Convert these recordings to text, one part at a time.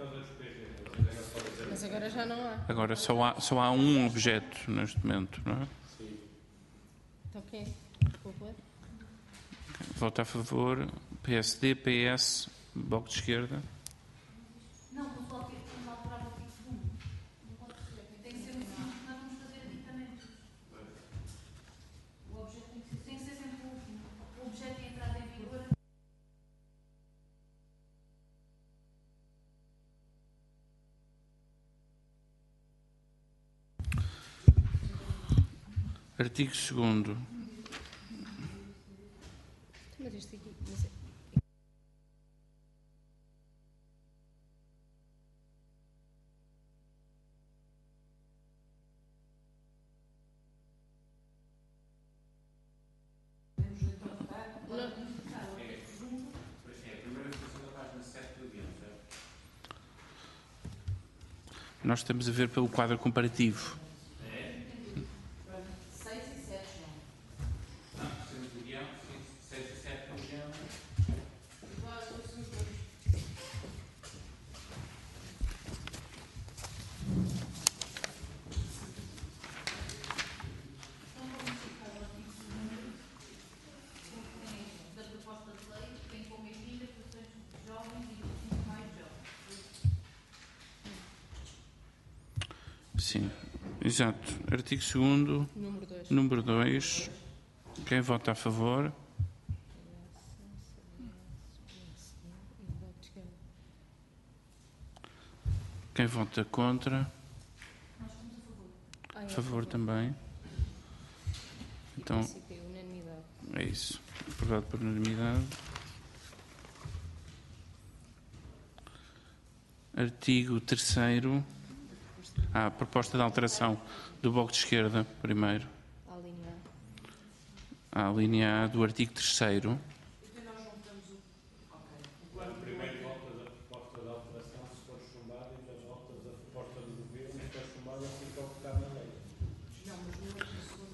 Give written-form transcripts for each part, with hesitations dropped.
Mas agora já não há. Agora só há um objeto neste momento, não é? Então quem é? Desculpa. Vota a favor. PSD, PS, Bloco de Esquerda. Não, vamos alterar o artigo 2º. Não pode ser. Tem que ser no fim, nós vamos fazer aditamentos. O objeto tem que ser sempre o último. O objeto é entrada em vigor. Artigo 2º. Mas isto aqui... Nós estamos a ver pelo quadro comparativo. 6 e 7, não. Não, temos o guião, 6 e 7 é o guião. Da proposta de lei, que tem como medida questões de jovens e de mais jovens. Sim, exato. Artigo 2º, Número 2. número 2. Quem vota a favor? Quem vota contra? A favor também. Então, Unanimidade. é isso. Aprovado por unanimidade. Artigo 3º. Proposta de alteração do Bloco de Esquerda, primeiro. A linha A do artigo 3º. Quando primeiro voltas a proposta de alteração, se for chumbada, e depois voltas a proposta do governo, e se for chumbada, fica o que está na lei. Não, mas no segundo.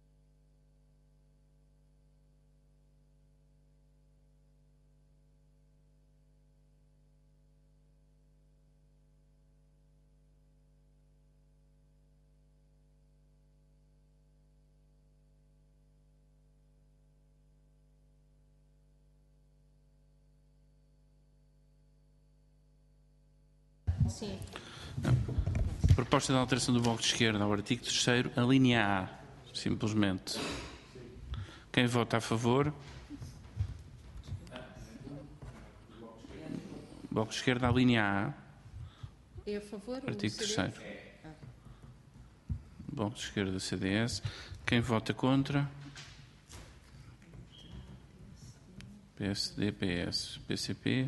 Sim. Proposta de alteração do Bloco de Esquerda ao artigo 3º, a linha A, simplesmente. Quem vota a favor? Bloco de Esquerda, a linha A, É a favor? artigo o CDS? 3º. Bloco de Esquerda, CDS. Quem vota contra? PSD, PS, PCP.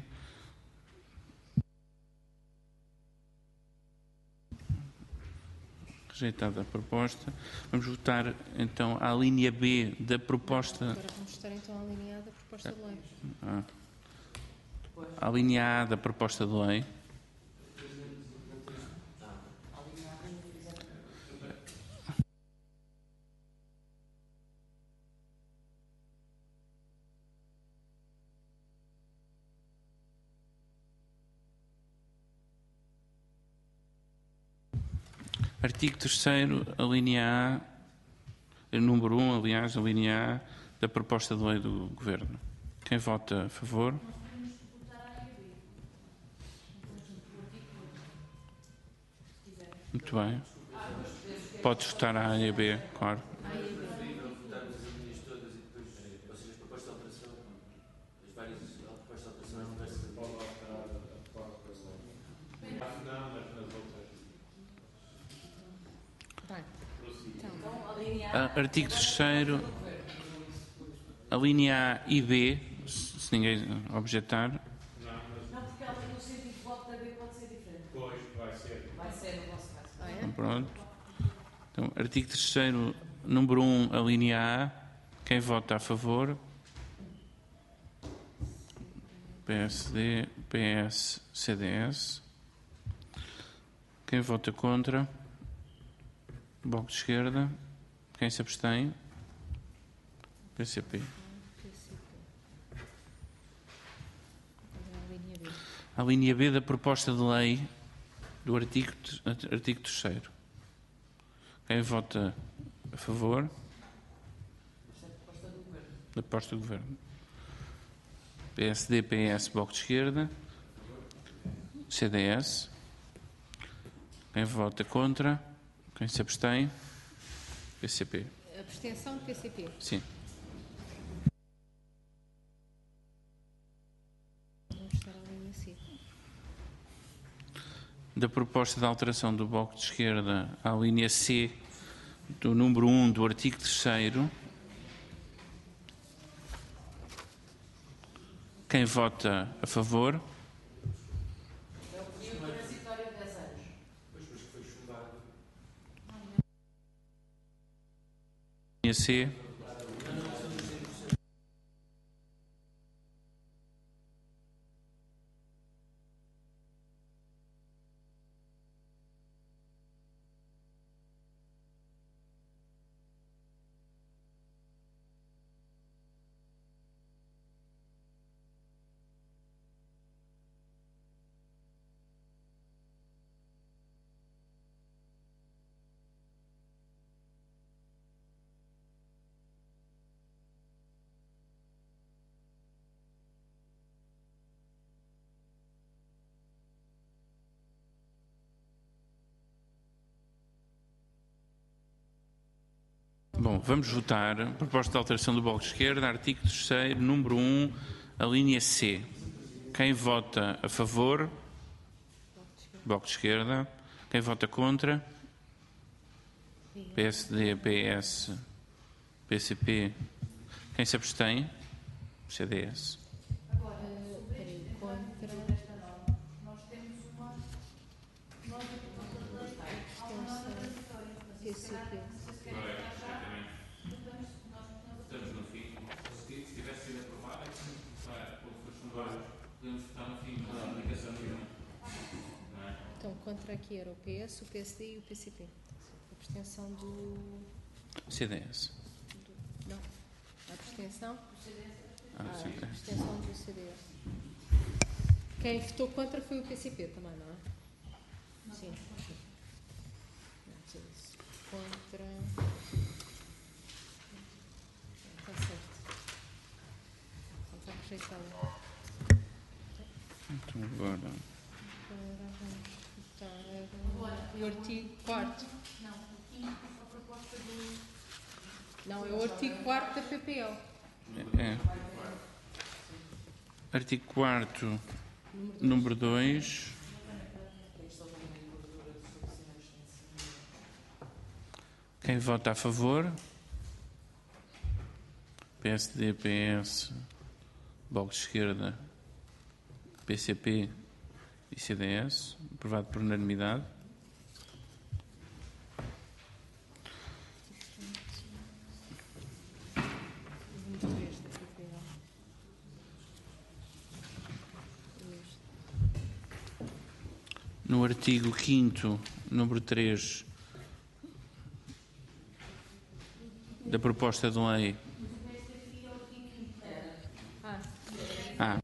Rejeitada a proposta. Vamos votar então a linha B da proposta. Agora vamos estar então alinhada a proposta de lei. A linha A da proposta de lei. Artigo 3º, a linha A, número 1, aliás, a linha A da proposta de lei do Governo. Quem vota a favor? Muito bem. Podes votar a A e a B, claro. Vai. Artigo 3º, a linha A e B, se ninguém objetar. Não, porque o sentido de voto da B pode ser diferente. Pois, vai ser. Vai ser no vosso caso. Pronto. Então, artigo 3º, número 1, a linha A. Quem vota a favor? PSD, PS, CDS. Quem vota contra? Bloco de Esquerda. Quem se abstém? PCP. A linha B da proposta de lei do artigo 3º. Quem vota a favor? Da proposta do Governo. PSD, PS, Bloco de Esquerda. CDS. Quem vota contra? Quem se abstém? PCP. Abstenção, PCP. Sim. Vamos estar a linha C. Da proposta de alteração do Bloco de Esquerda à linha C do número 1 do artigo 3º. Quem vota a favor? Linha C. Bom, vamos votar a proposta de alteração do Bloco de Esquerda, artigo 3º, número 1, a linha C. Quem vota a favor? Bloco de Esquerda. Quem vota contra? PSD, PS, PCP. Quem se abstém? CDS. Peraí, contra. Nós temos uma. Nós Abstenção, PCP. Estamos no fim. Se tivesse sido aprovado, é que podemos votar no fim, não há aplicação nenhuma. Então, contra aqui era o PS, o PSD e o PCP. Abstenção CDS. Não. A abstenção? Sim. Abstenção do CDS. Quem votou contra foi o PCP também, não é? Sim. Não, isso. Contra. Está certo. Então está rejeitado. Então agora. Agora vamos votar o artigo 4º. Não, o quinto, a proposta do. Não, é o artigo 4º da PPL. É. Artigo 4º, número 2. Quem vota a favor? PSD, PS, Bloco de Esquerda, PCP e CDS. Aprovado por unanimidade. No artigo 5º, número 3 da proposta de lei. Ah.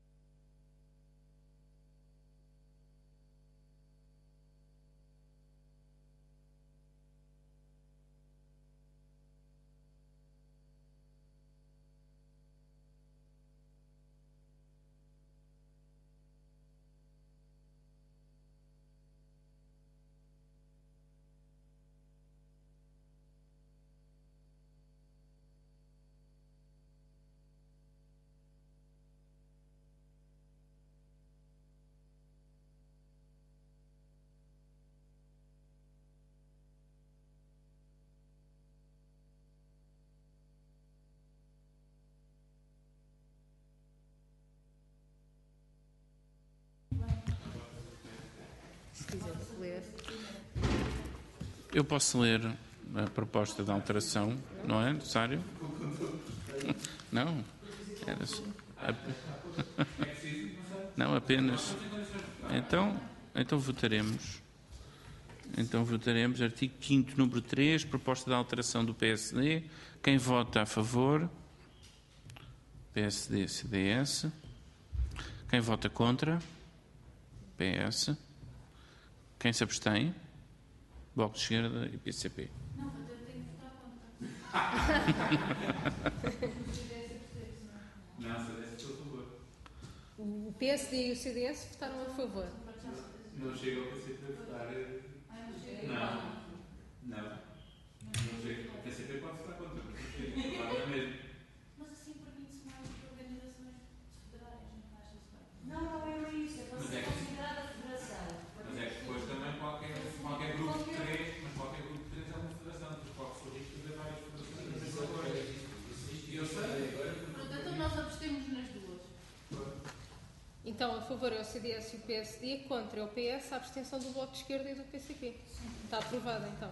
Se quiser ler. Eu posso ler a proposta de alteração, não é necessário? Não? Era só... Não, apenas. Então votaremos. Então votaremos artigo 5º, número 3, proposta de alteração do PSD. Quem vota a favor? PSD, CDS. Quem vota contra? PS. Quem se abstém? Bloco de Esquerda e PCP. Não, mas eu tenho que votar contra. Não, CDS estou a favor. O PSD e o CDS votaram a favor. Não chega ao PCP a votar. Não chega. O PCP pode votar contra, mas não chega. Votar na mesma. Mas assim permite-se mais organizações federais, não achas bem? Não é isso, é para Mas ser é que- considerada federação. Mas é que depois também qualquer grupo de três, mas qualquer grupo de três é uma federação, porque pode ser rico de várias federações. Eu sei. Pronto, então nós abstemos nas duas. Então, a favor é o CDS e o PSD, contra é o PS, a abstenção do Bloco de Esquerda e do PCP. Está aprovado, então.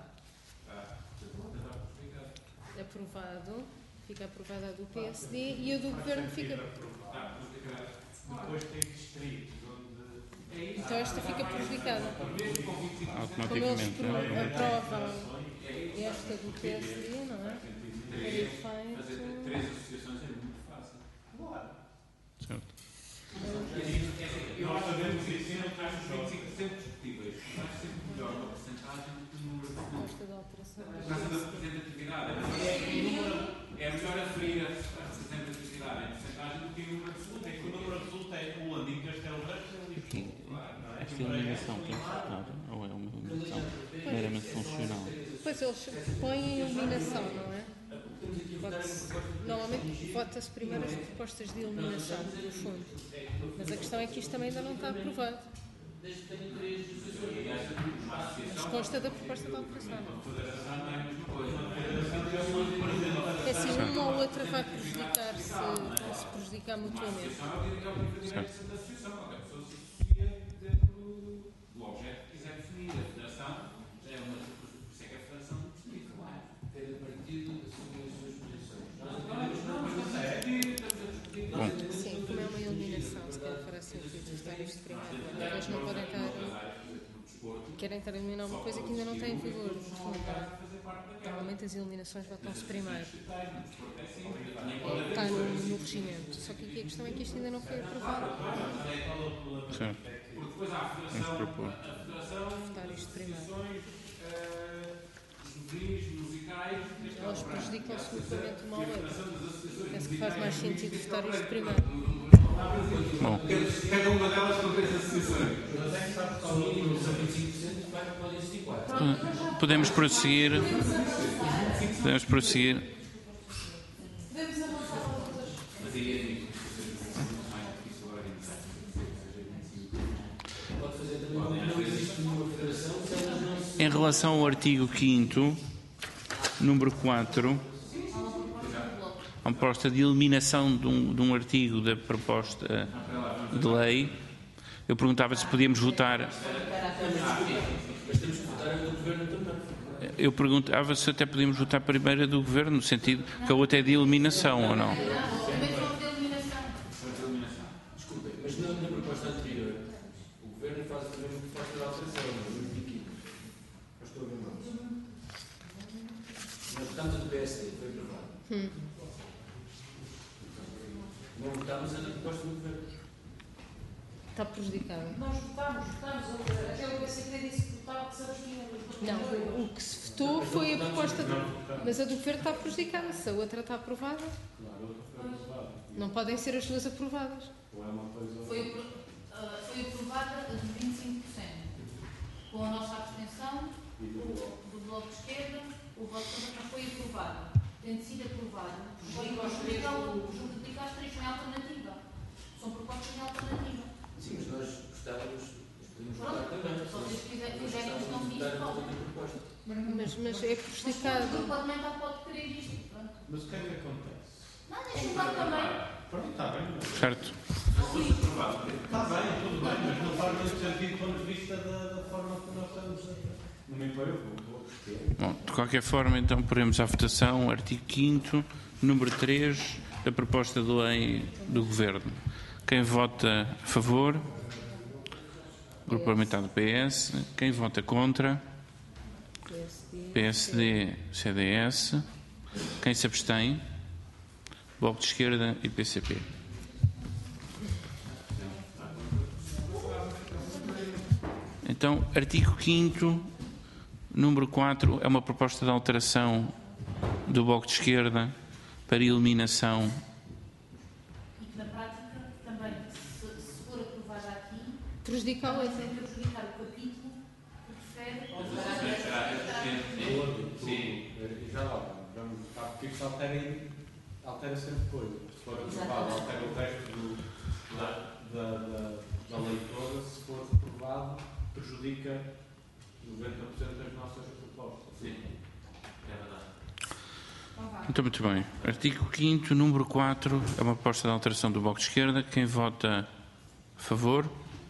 Aprovado. Fica aprovada a do PSD e a do Governo fica... Depois tem distritos onde Então esta fica prejudicada. Como eles Automaticamente. aprovam esta do PSD, não é? Para Fazer efeito... três associações é muito fácil. Certo. Nós sabemos que isso não traz os 25% discutíveis. Traz sempre melhor uma porcentagem do que o número de Proposta de alteração. por causa da representatividade. É melhor aferir a representatividade em porcentagem do que o número absoluto. é que o número absoluto é onde em Castelo Branco e Aqui, não é? esta eliminação tem que votar ou é uma eliminação meramente funcional? Depois eles põem a eliminação, não é? Normalmente vota-se primeiro as propostas de eliminação, no fundo. Mas a questão é que isto também ainda não está aprovado. Mas consta da proposta de alteração. É assim, uma ou outra vai prejudicar-se, ou se prejudicar mutuamente. Certo. Da associação, qualquer pessoa se associa dentro do objeto que quiser definir. A federação já é uma. Por isso é que a federação não define. Cada partido assume as suas posições. Sim, como é uma eliminação, se calhar fará sentido estar isto primeiro. Eles não podem estar... Querem estar a eliminar uma coisa que ainda não está em vigor, no fundo. Normalmente as eliminações votam-se primeiro. Está no regimento. Só que aqui a questão é que isto ainda não foi aprovado. Certo. Vamos propor. Votar isto primeiro. Juvenis, musicais. Elas prejudicam-se mutuamente uma ao outra. Penso que faz mais sentido votar isto primeiro. Bom, Cada uma delas com três associações. Mas é que sabe que ao mínimo são 25%, podem existir 4. podemos prosseguir. Podemos prosseguir. Mas aí é difícil. Mais difícil agora Pode fazer também, não existe nenhuma federação se elas não se... Em relação ao artigo 5º, número 4, há uma proposta de eliminação de um artigo da proposta de lei. Eu perguntava se podíamos votar. Mas temos que votar a do Governo também. Eu perguntava se até podíamos votar primeiro a do Governo, no sentido que a outra é de eliminação ou não. Também vamos ter eliminação. Desculpem, mas na proposta anterior, o Governo faz a mesma proposta de alteração, não é? No Piquinho. Não estou a ver mal. Nós votámos a do PSD, foi aprovado. Não votámos a da proposta do Governo. Está prejudicado. Nós votámos, até o PCP disse que votava que se abstinha. Não, o que se votou foi a proposta de... Mas a do Governo está prejudicada. Se a outra está aprovada, não podem ser as duas aprovadas. Foi aprovada a de 25%. Com a nossa abstenção, do Bloco de Esquerda, o voto também não foi aprovado. Tendo sido aprovado, foi justificar as três, não é alternativa. São propostas em alternativa. Sim, mas nós gostávamos, podemos votar Pronto, também. se vocês fizerem questão disto, Votar a podem. outra proposta. Mas é Mas prejudicado. o Parlamentar pode querer isto. Pronto. Mas o que é que acontece? Não, deixa eu votar também. Pronto, está bem. Certo? Está bem, tudo bem, mas não faz muito sentido do ponto de vista da forma que nós estamos a... Não me importa, eu vou repetir. Bom, de qualquer forma, então, poremos à votação o artigo 5º, número 3, da proposta de lei do Governo. Quem vota a favor? Grupo Parlamentar do PS. Quem vota contra? PSD, CDS. Quem se abstém? Bloco de Esquerda e PCP. Então, artigo 5º, número 4, é uma proposta de alteração do Bloco de Esquerda para eliminação. E que na prática também, se for aprovada aqui, Prejudicar o vai outro. ser prejudicar o capítulo que refere ao Sim, já lá vamos, porque isto altera sempre coisas. Se for aprovado, altera o resto da lei toda. Se for aprovado, prejudica 90% das nossas propostas. Sim, é verdade. Então, muito bem. Artigo 5º, número 4, é uma proposta de alteração do Bloco de Esquerda. Quem vota a favor?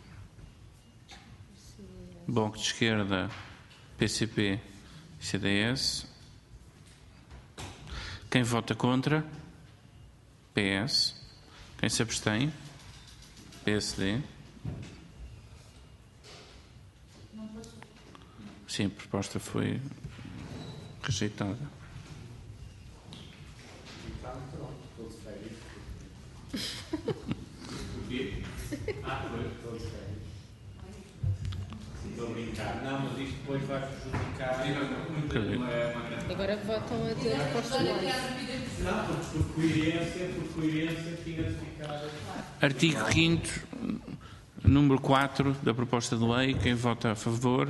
Bloco de Esquerda, PCP e CDS. Quem vota contra? PS. Quem se abstém? PSD. Sim, a proposta foi rejeitada. E está pronto, todos férias. O quê? Foi, todos férias. Estou a brincar. Não, mas isto depois vai prejudicar. Agora votam a ter proposta de lei. Não, por coerência tinha de ficar. Artigo 5º, número 4 da proposta de lei. Quem vota a favor?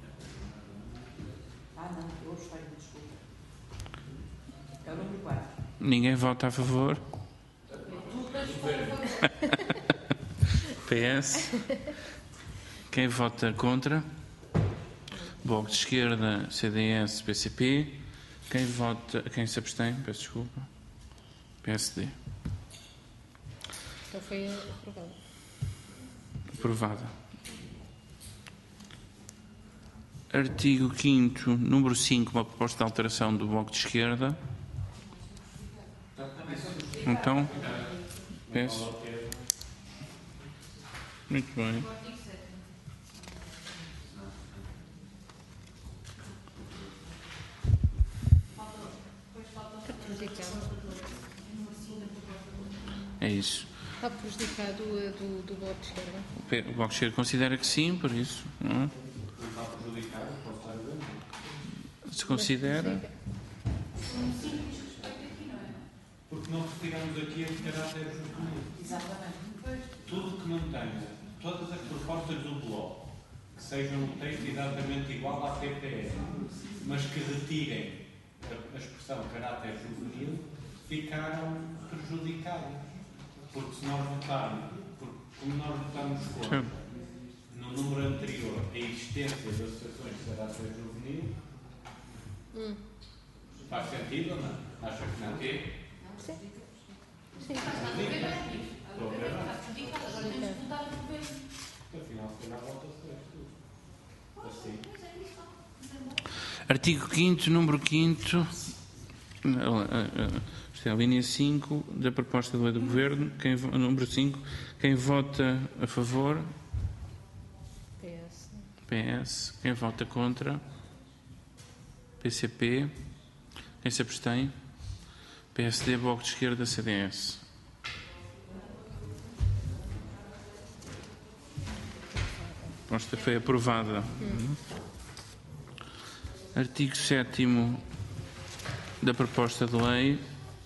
Não, eu abstenho, desculpa. É o número 4. Ninguém vota a favor? PS. Quem vota contra? Bloco de Esquerda, CDS, PCP. Quem se abstém? Peço desculpa. PSD. Então foi aprovado. Aprovada. Artigo 5º, número 5, uma proposta de alteração do Bloco de Esquerda. Então, peço. Muito bem. o artigo 7. Prejudicado. É isso. Está prejudicado do Bloco de Esquerda. O Bloco de Esquerda considera que sim, por isso. Não é? Não está prejudicado, pode estar a ver. Se considera. Porque não retiramos aqui este caráter juvenil. Exatamente. Tudo que não tenha, todas as propostas do Bloco, que sejam um texto exatamente igual à PPE, mas que retirem a expressão caráter juvenil, ficaram prejudicadas. Porque se nós votarmos, como nós votamos contra, no número anterior, a existência de associações de caráter juvenil, faz sentido ou não? Acha que não? Sim. Estou a ver, não? Agora temos que votar no governo. Afinal, se calhar volta-se tudo. Assim. Artigo 5º, número 5º. Isto é a linha 5 da proposta de lei do Governo. Número 5. Quem vota a favor? PS. PS. Quem vota contra? PCP. Quem se abstém? PSD, Bloco de Esquerda, CDS. A proposta foi aprovada. Artigo 7º da proposta de lei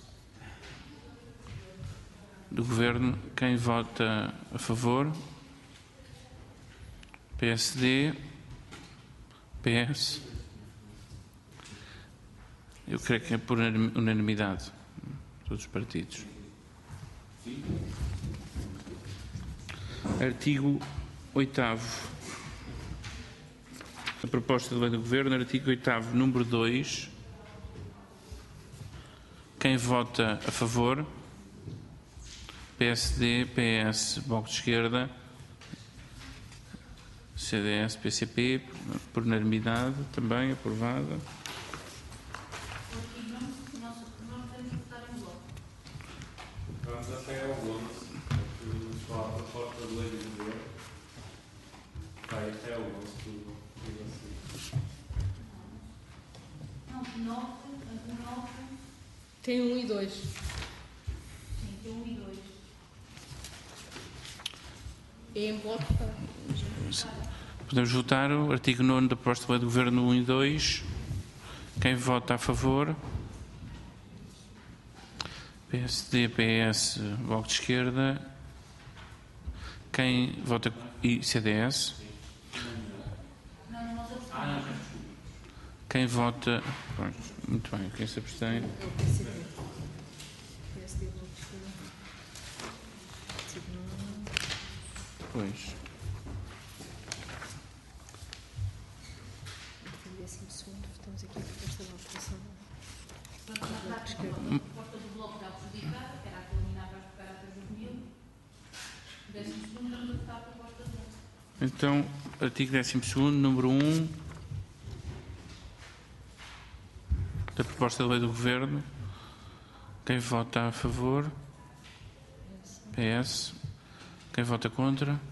do Governo. Quem vota a favor? PSD, PS. Eu creio que é por unanimidade. Todos os partidos. Artigo 8º. A proposta de lei do Governo, artigo 8º, número 2. Quem vota a favor? PSD, PS, Bloco de Esquerda, CDS, PCP, por unanimidade, também aprovada. O artigo não temos que votar em bloco. Vamos até ao 11, que só a proposta de lei do governo. Vai até ao 11, tudo assim. Não, 9. Tem 1 e 2. Sim, tem 1 e 2. É em bloco. Podemos votar o artigo 9º da proposta de lei do Governo 1 e 2. Quem vota a favor? PSD, PS, Bloco de Esquerda. Quem vota e CDS? Quem vota... Pronto, muito bem, quem se abstém? É o PCP. PSD, Bloco de Esquerda. Pois. Estamos aqui a proposta de alteração. Portanto, na prática, a proposta do Bloco está prejudicada, que era a que eliminava as caráter juvenil. 12º, estamos a votar a proposta do Bloco. Então, artigo 12º, número 1 da proposta de lei do Governo. Quem vota a favor? PS. Quem vota contra?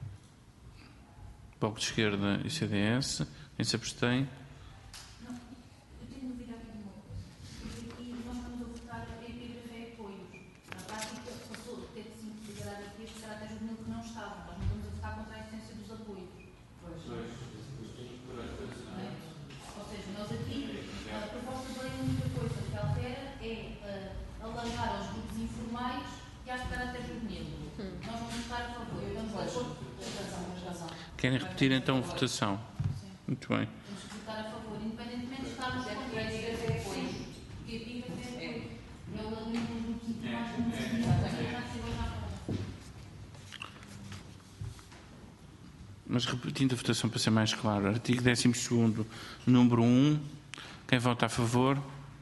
Bloco de Esquerda e CDS. Quem se abstém? Não, eu tenho dúvida aqui de uma coisa. Porque aqui nós estamos a votar epígrafe e apoios. Na prática, passou de ter que se integrar aqui este caráter juvenil que não estava. Nós não estamos a votar contra a existência dos apoios. Ou seja, nós aqui, a proposta de lei, a única coisa que altera é alargar aos grupos informais e às de caráter juvenil. Nós vamos votar a favor. Vamos a acordo. Tens razão. Querem repetir então a votação? Sim. Muito bem. Temos que votar a favor, independentemente de estarmos contra a epígrafe e apoios. Porque a epígrafe é apoio. É o alargamento dos grupos informais como se diz. Mas repetindo a votação para ser mais claro. Artigo 12º, número 1. Quem vota a favor?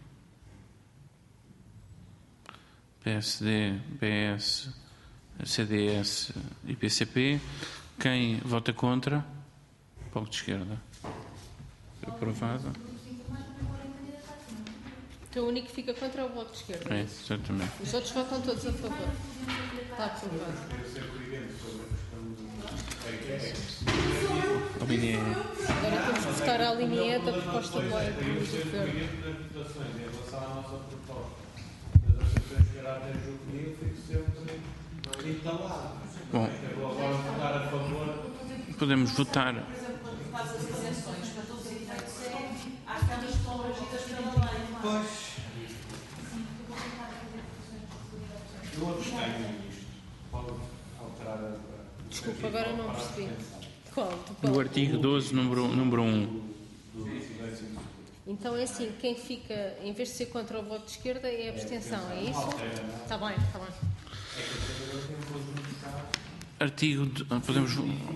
PSD, PS, CDS e PCP. Quem vota contra? Bloco de Esquerda. Aprovado. Então o único que fica contra é o Bloco de Esquerda. É, exatamente. Os outros votam todos a favor. Está aprovado. A linha E. Agora temos que votar a linha E da proposta de lei do Governo. das votações em relação à nossa proposta das associações de caráter juvenil fico sempre instalado. Bom, Eu vou agora votar a favor. podemos votar. Por exemplo, quando faz as isenções para todos os efeitos de série, há aquelas que estão regidas pela lei. Pois. Eu abstenho nisto. Pode alterar a. Desculpa, agora não percebi. Qual? No artigo 12, número 1. Então é assim, quem fica, em vez de ser contra o voto de esquerda, é a abstenção, é isso? Está bem, está bem. Artigo. Podemos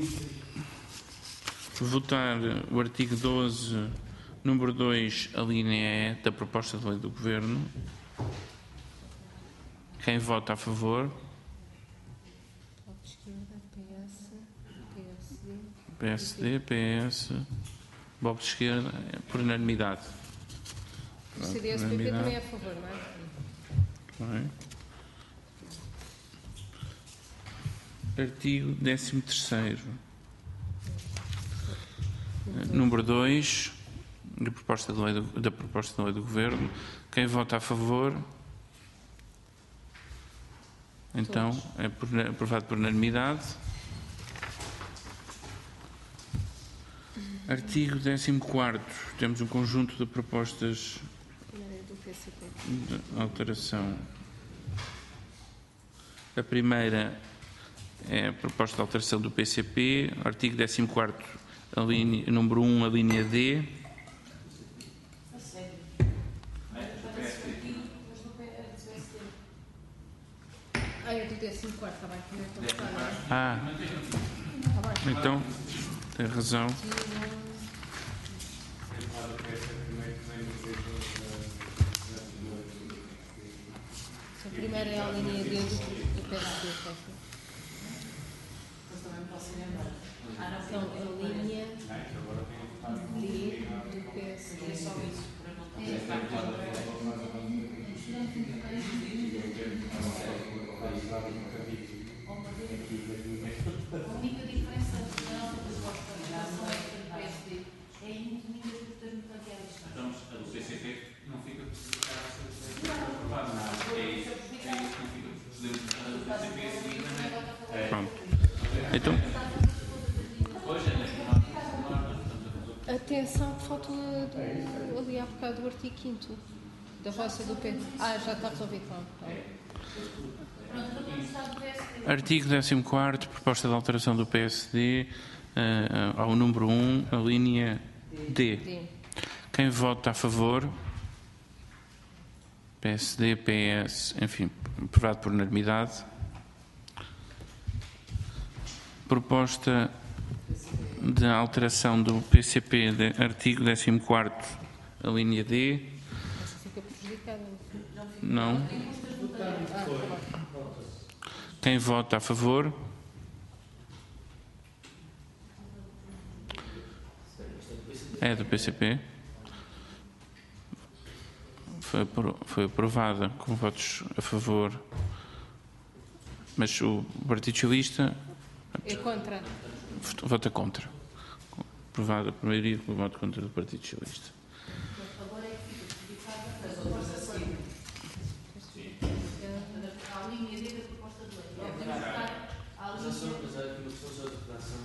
votar o artigo 12, número 2, a linha E da proposta de lei do Governo. Quem vota a favor? Voto de esquerda, PS, PSD, PSD. PS, Bloco de Esquerda, por unanimidade. O CDS-PP também é a favor, não é? Bem. Artigo 13º. Número 2 da proposta de lei do Governo. Quem vota a favor? Então, é aprovado por unanimidade. Artigo 14º. Temos um conjunto de propostas Do PCP. de alteração. A primeira é a proposta de alteração do PCP. Artigo 14º, número 1, a linha D. É do 14º, está bem. Como é que está? Ah, então, tem razão. A primeira é a linha D do PSD. Então, a linha D do PSD. É só isso. A única diferença da nossa proposta em relação a esta do PSD é a intimidade dos termos materiais. Então, a do PCP não fica aprovada. É isso que não fica. A do PCP sim também. Pronto. Então, Hoje é Atenção, que faltou ali há bocado do artigo 5º da vossa do P. Já está resolvido. Pronto, vamos estar do PSD. Artigo 14º, proposta de alteração do PSD ao número 1, a linha D. Quem vota a favor? PSD, PS, enfim, aprovado por unanimidade. Proposta de alteração do PCP, de artigo 14º, a linha D. Essa fica prejudicada. Não. Quem vota a favor? É do PCP. Foi aprovada com votos a favor. Mas o Partido Socialista É contra. vota contra. Aprovada por maioria com o voto contra do Partido Socialista. Agora é que fica prejudicada a proposta de lei. A linha D da proposta de lei. Temos que estar à Mas há aqui linha. uma questão só de redação.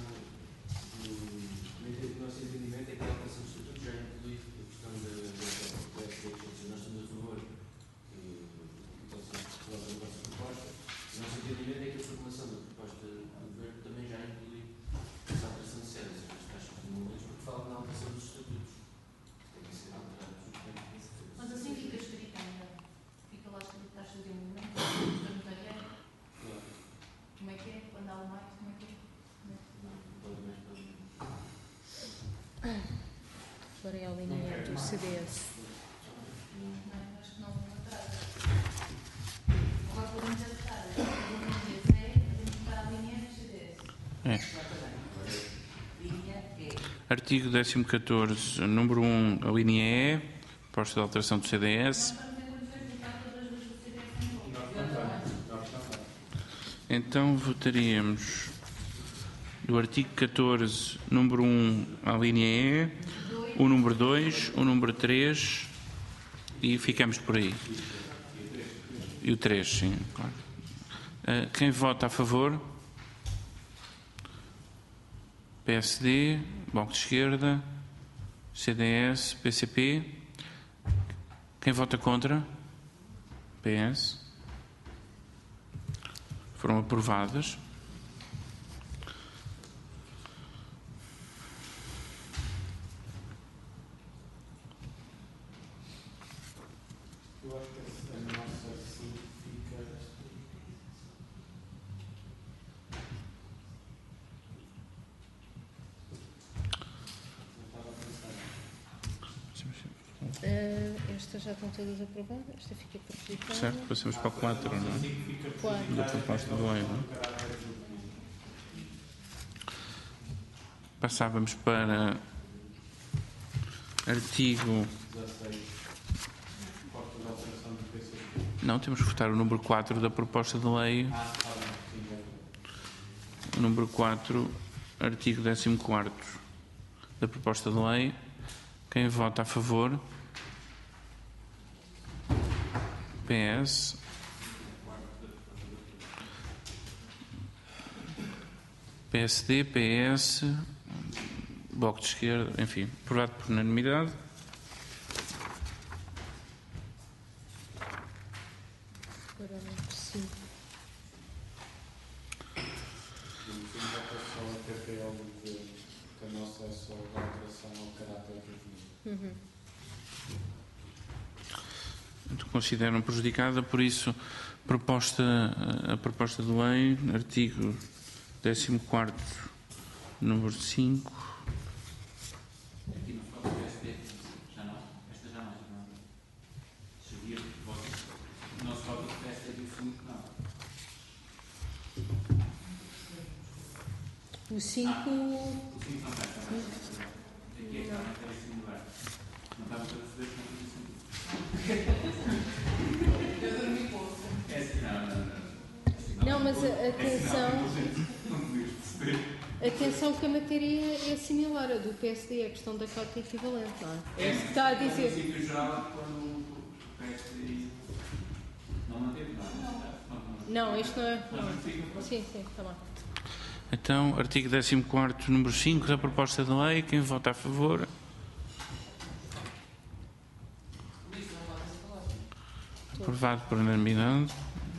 O nosso entendimento é que a alteração do estatuto já inclui a questão da PSD. Nós estamos a favor da nossa proposta. O nosso entendimento é que a formulação da proposta do governo também já inclui essa alteração de sede, as taxas de movimentos, porque fala na alteração dos estatutos. Tem que ser alterados os documentos. Mas assim fica escrito ainda. Fica lá escrito taxa de movimento, notariado. Como é que é? Quando há o mais, como é que é? Pode mais, pode menos. Agora é a linha do CDS. Não, acho que não vou atrás. Agora podemos adaptar. A linha D, podemos botar a linha CDS. Artigo 14º, número 1, a linha E. Proposta de alteração do CDS. Então votaríamos do artigo 14, número 1, a linha E, o número 2, o número 3 e ficamos por aí. E o 3, sim, claro. Quem vota a favor? PSD, Bloco de Esquerda, CDS, PCP. Quem vota contra? PS. Foram aprovadas. Eu acho que a nossa sim fica. Eu estava a pensar. Estas já estão todas aprovadas. Esta fica prejudicada. Certo? Passamos para o 4, não é? Fica Quatro. Da proposta de lei, não é? Passávamos para artigo... 16. Proposta de alteração do PCP. Não, temos que votar o número 4 da proposta de lei. Está bem, sim, é. O número 4, artigo 14º da proposta de lei. Quem vota a favor? PS. PSD, PS, Bloco de Esquerda, enfim, aprovado por unanimidade. Agora não preciso. Só a TPL porque a nossa é só a alteração ao caráter definido. Consideram prejudicada, por isso a proposta de lei, artigo 14º, número 5. Aqui no foco do PSD, já não? Esta já não. Servia de voto. O nosso voto do PSD do 5, não. O 5. O 5 não está. Aqui é que está a matéria em segundo lugar. Não estava a receber com o 5. Eu dormi pouco. É assim, não. Não, mas atenção que a matéria é similar à do PSD, a questão da cota equivalente, não é? É isso que está a No dizer. princípio geral, quando o PSD não manteve nada. Não, isto não é. Mas Não. não fica. Sim, está bem. Então, artigo 14º, número 5 da proposta de lei. Quem vota a favor? aprovado por unanimidade.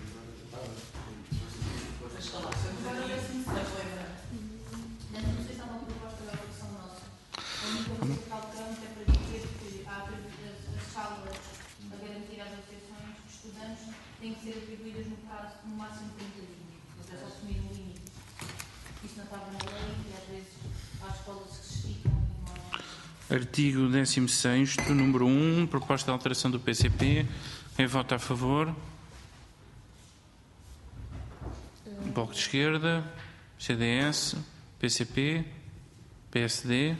Não sei se há uma proposta da avaliação nossa. A única coisa que alteramos é para dizer que as salas a garantir às associações de estudantes têm que ser atribuídas no prazo no máximo de 30 dias. Mas é só assumir um limite. Isso não estava na lei e às vezes há escolas que se esticam e não. Artigo 16º, número 1, proposta de alteração do PCP. Quem vota a favor? Bloco de Esquerda, CDS, PCP, PSD.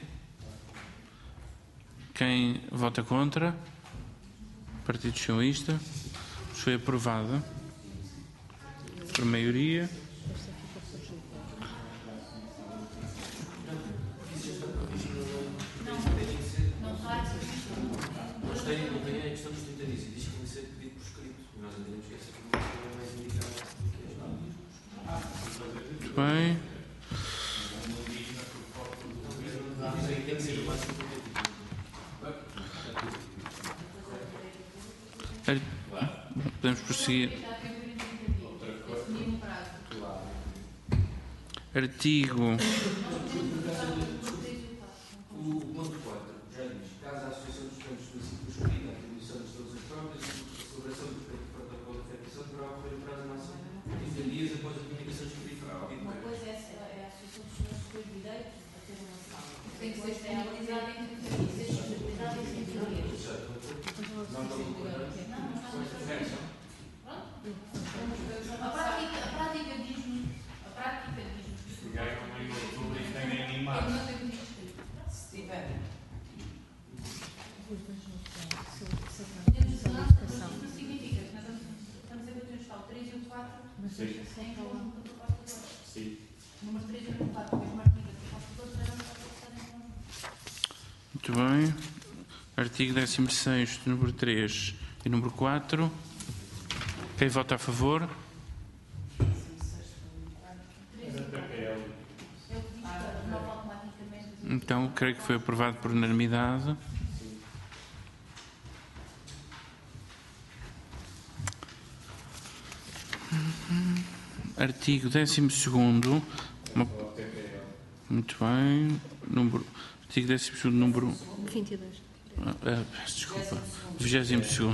Quem vota contra? Partido Socialista. Foi aprovada por maioria. Não tem a questão dos 30 dias. Diz que tem que ser pedido por escrito. E nós entendemos que essa informação é mais indicada do que esta. Muito bem. Diz aí que tem que ser o máximo de 30 dias. Podemos prosseguir. Artigo. O ponto 4 já diz: caso a Associação dos Estudantes solicite por escrito a atribuição de todas as próprias, a celebração do protocolo de afetação deverá ocorrer no prazo máximo de 30 dias após a comunicação escrita. Uma coisa é a Associação dos Estudantes que tem direito a ter uma sala. Tem que ser disponibilizada em 30 dias. Ser disponibilizada em 30 dias. A prática diz-nos que Ganham em outubro e têm em março. Se tiver. Isso significa que nós estamos a debater o 3 e o 4 sem conjunto da proposta de hoje. Sim. Número 3 e número 4, mesmo artigo da proposta de hoje, devem estar em conjunto. Muito bem. Artigo 16º, número 3 e número 4. Quem vota a favor? Então, creio que foi aprovado por unanimidade. Artigo 12º. Muito bem. Artigo 12º, número... 22. Peço desculpa. 22º.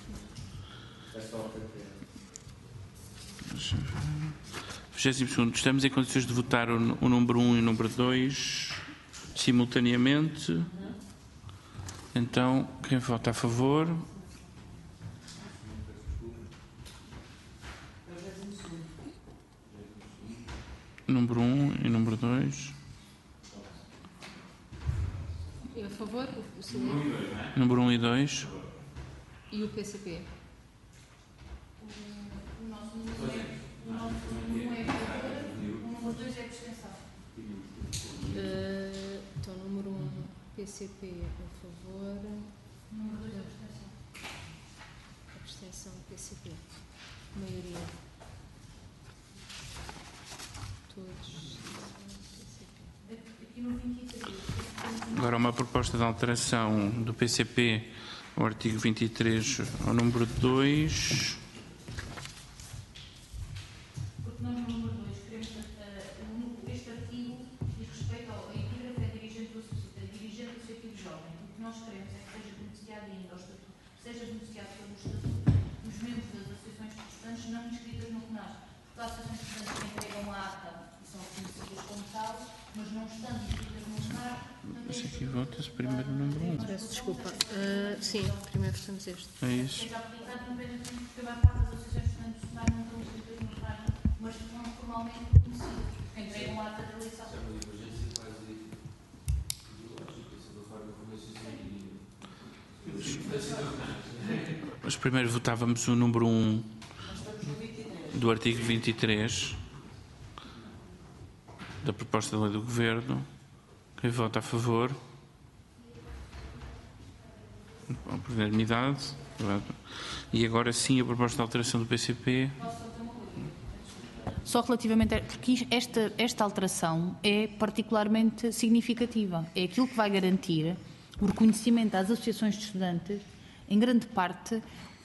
Deixa eu ver. 22º. Estamos em condições de votar o número 1 e o número 2 simultaneamente. Então, quem vota a favor? Número 1 e número 2. Eu a favor, o senhor Número 1 e 2. e o PCP. O nosso número é a favor, o número 2 é a abstenção. Então, número 1, PCP a favor. Número 2 é a abstenção. Abstenção PCP. Maioria. Todos. Aqui no 23. Agora uma proposta de alteração do PCP ao artigo 23 ao número 2. Porque nós no número 2 queremos este artigo diz respeito ao epígrafe é dirigente associativo jovem. O que nós queremos é que seja beneficiado ainda ao estatuto, seja beneficiado pelo estatuto dos membros das associações de estudantes não inscritas no CNAS. Porque as associações de estudantes que entregam a ata e são reconhecidas como tal, mas não estando inscritas no CNAS, não têm Este aqui vota-se primeiro o número 1. Peço desculpa. Sim, primeiro votamos este. É isso. seja aplicado independentemente porque a maior parte das associações de estudantes do CNAS não estão inscritas no CNAS, mas são formalmente reconhecidas, porque entregam a ata de eleição. É uma divergência quase ideológica, de uma forma como isso Mas primeiro votávamos o número 1 do artigo 23 da proposta de lei do Governo. Quem vota a favor? Por unanimidade. E agora sim a proposta de alteração do PCP. Só relativamente, porque esta alteração é particularmente significativa. É aquilo que vai garantir o reconhecimento às associações de estudantes em grande parte,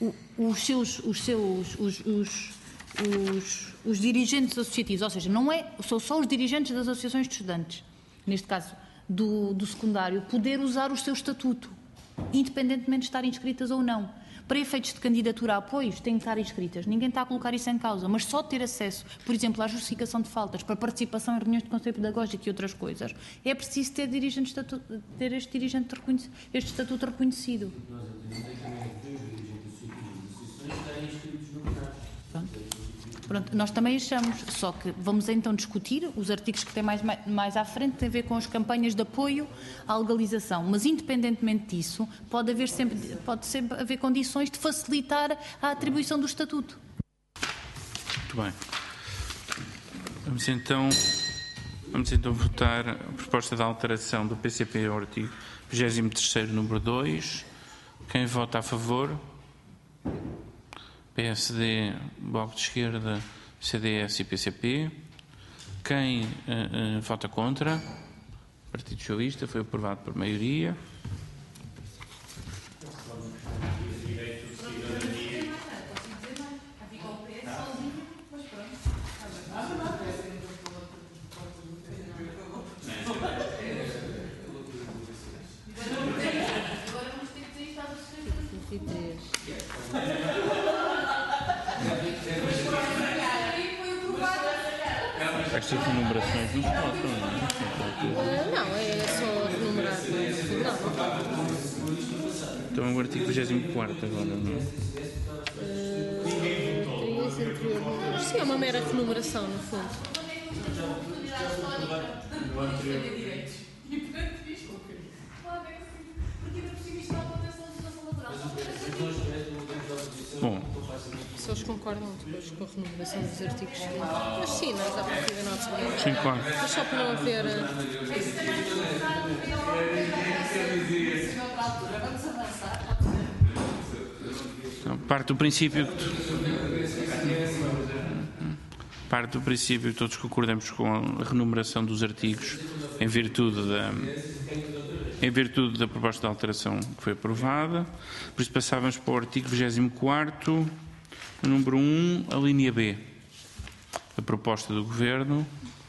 os dirigentes associativos, ou seja, são só os dirigentes das associações de estudantes, neste caso do secundário, poder usar o seu estatuto, independentemente de estarem inscritas ou não. Para efeitos de candidatura a apoios, têm que estar inscritas. Ninguém está a colocar isso em causa, mas só ter acesso, por exemplo, à justificação de faltas, para participação em reuniões de conselho pedagógico e outras coisas, é preciso ter este estatuto reconhecido. Pronto, nós também achamos, só que vamos então discutir os artigos que têm mais à frente, têm a ver com as campanhas de apoio à legalização, mas independentemente disso, pode sempre haver condições de facilitar a atribuição do estatuto. Muito bem. Vamos então votar a proposta de alteração do PCP ao artigo 23º, número 2. Quem vota a favor? PSD, Bloco de Esquerda, CDS e PCP. Quem vota contra? Partido Socialista. Foi aprovado por maioria. Estas renumerações não se colocam, Não, é só renumerar. Então é o artigo 24º agora, não é? Sim, é uma mera renumeração, no fundo. Bom, Se eles concordam depois com a renumeração dos artigos seguintes. Mas sim, nós à partida não recebemos. sim, claro. Mas só para não haver. Então, parte do princípio que todos concordamos com a renumeração dos artigos em virtude da proposta de alteração que foi aprovada. Por isso passávamos para o artigo 24º, número 1, a linha B. A proposta do Governo.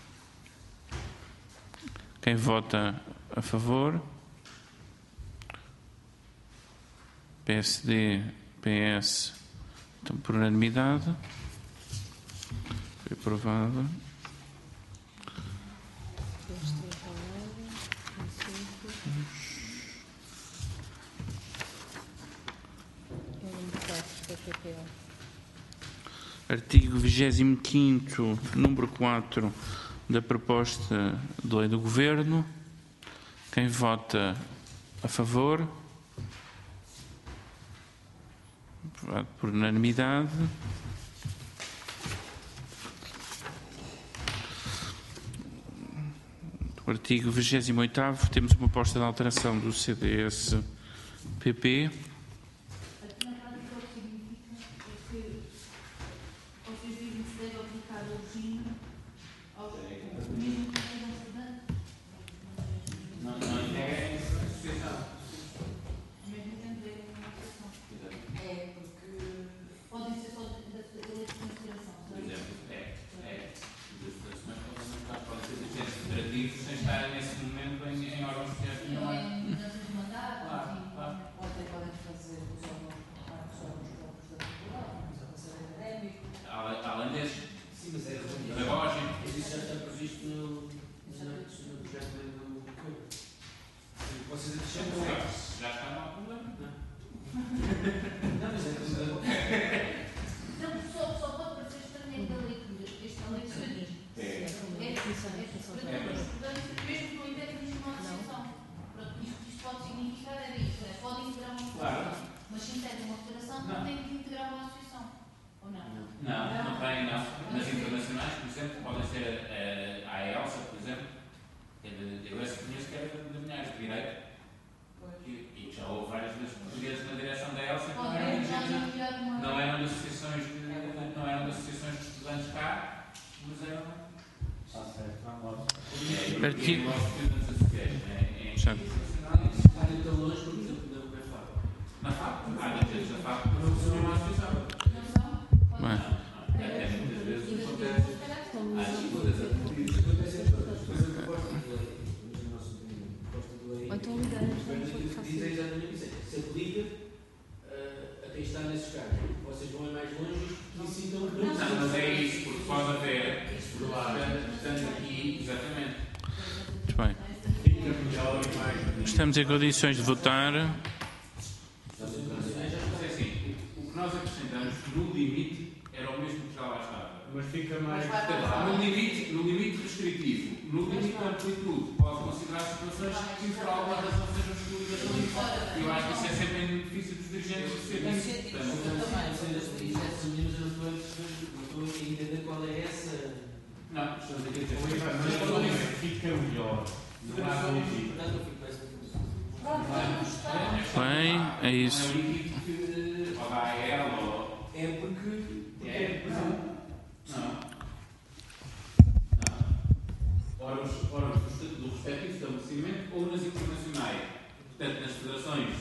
Quem vota a favor? PSD, PS, então, por unanimidade. Foi aprovada. Artigo 25º, número 4 da proposta de lei do Governo. Quem vota a favor? Aprovado por unanimidade. No artigo 28º, temos uma proposta de alteração do CDS-PP. Na FAP, há agentes da FAP que não funcionam mais utilizados. Bem, Até muitas vezes acontece. Ou então ligar, não foi Diz fácil. exatamente isso. Se aplica a quem está nesses cargos. Vocês vão mais longe e sintam que Não, mas é isso, porque pode haver, portanto aqui, exatamente. muito bem. Estamos em condições de votar. Mas é assim, o que nós acrescentamos no limite era o mesmo que já lá estava. Mas fica mais. No limite restritivo, no limite da amplitude, pode considerar situações que por alguma razão sejam excluídas do limite. Eu acho que isso é sempre em benefício dos dirigentes de ser isso. não estou a entender qual é essa. Não, estamos aqui a dizer. Mas fica melhor. Não há dúvida. Portanto, eu fico com essa. Bem, é isso. Não é líquido que ou dá a ela ou. É porque. Não. Ora, do respectivo estabelecimento ou nas internacionais. Portanto, nas federações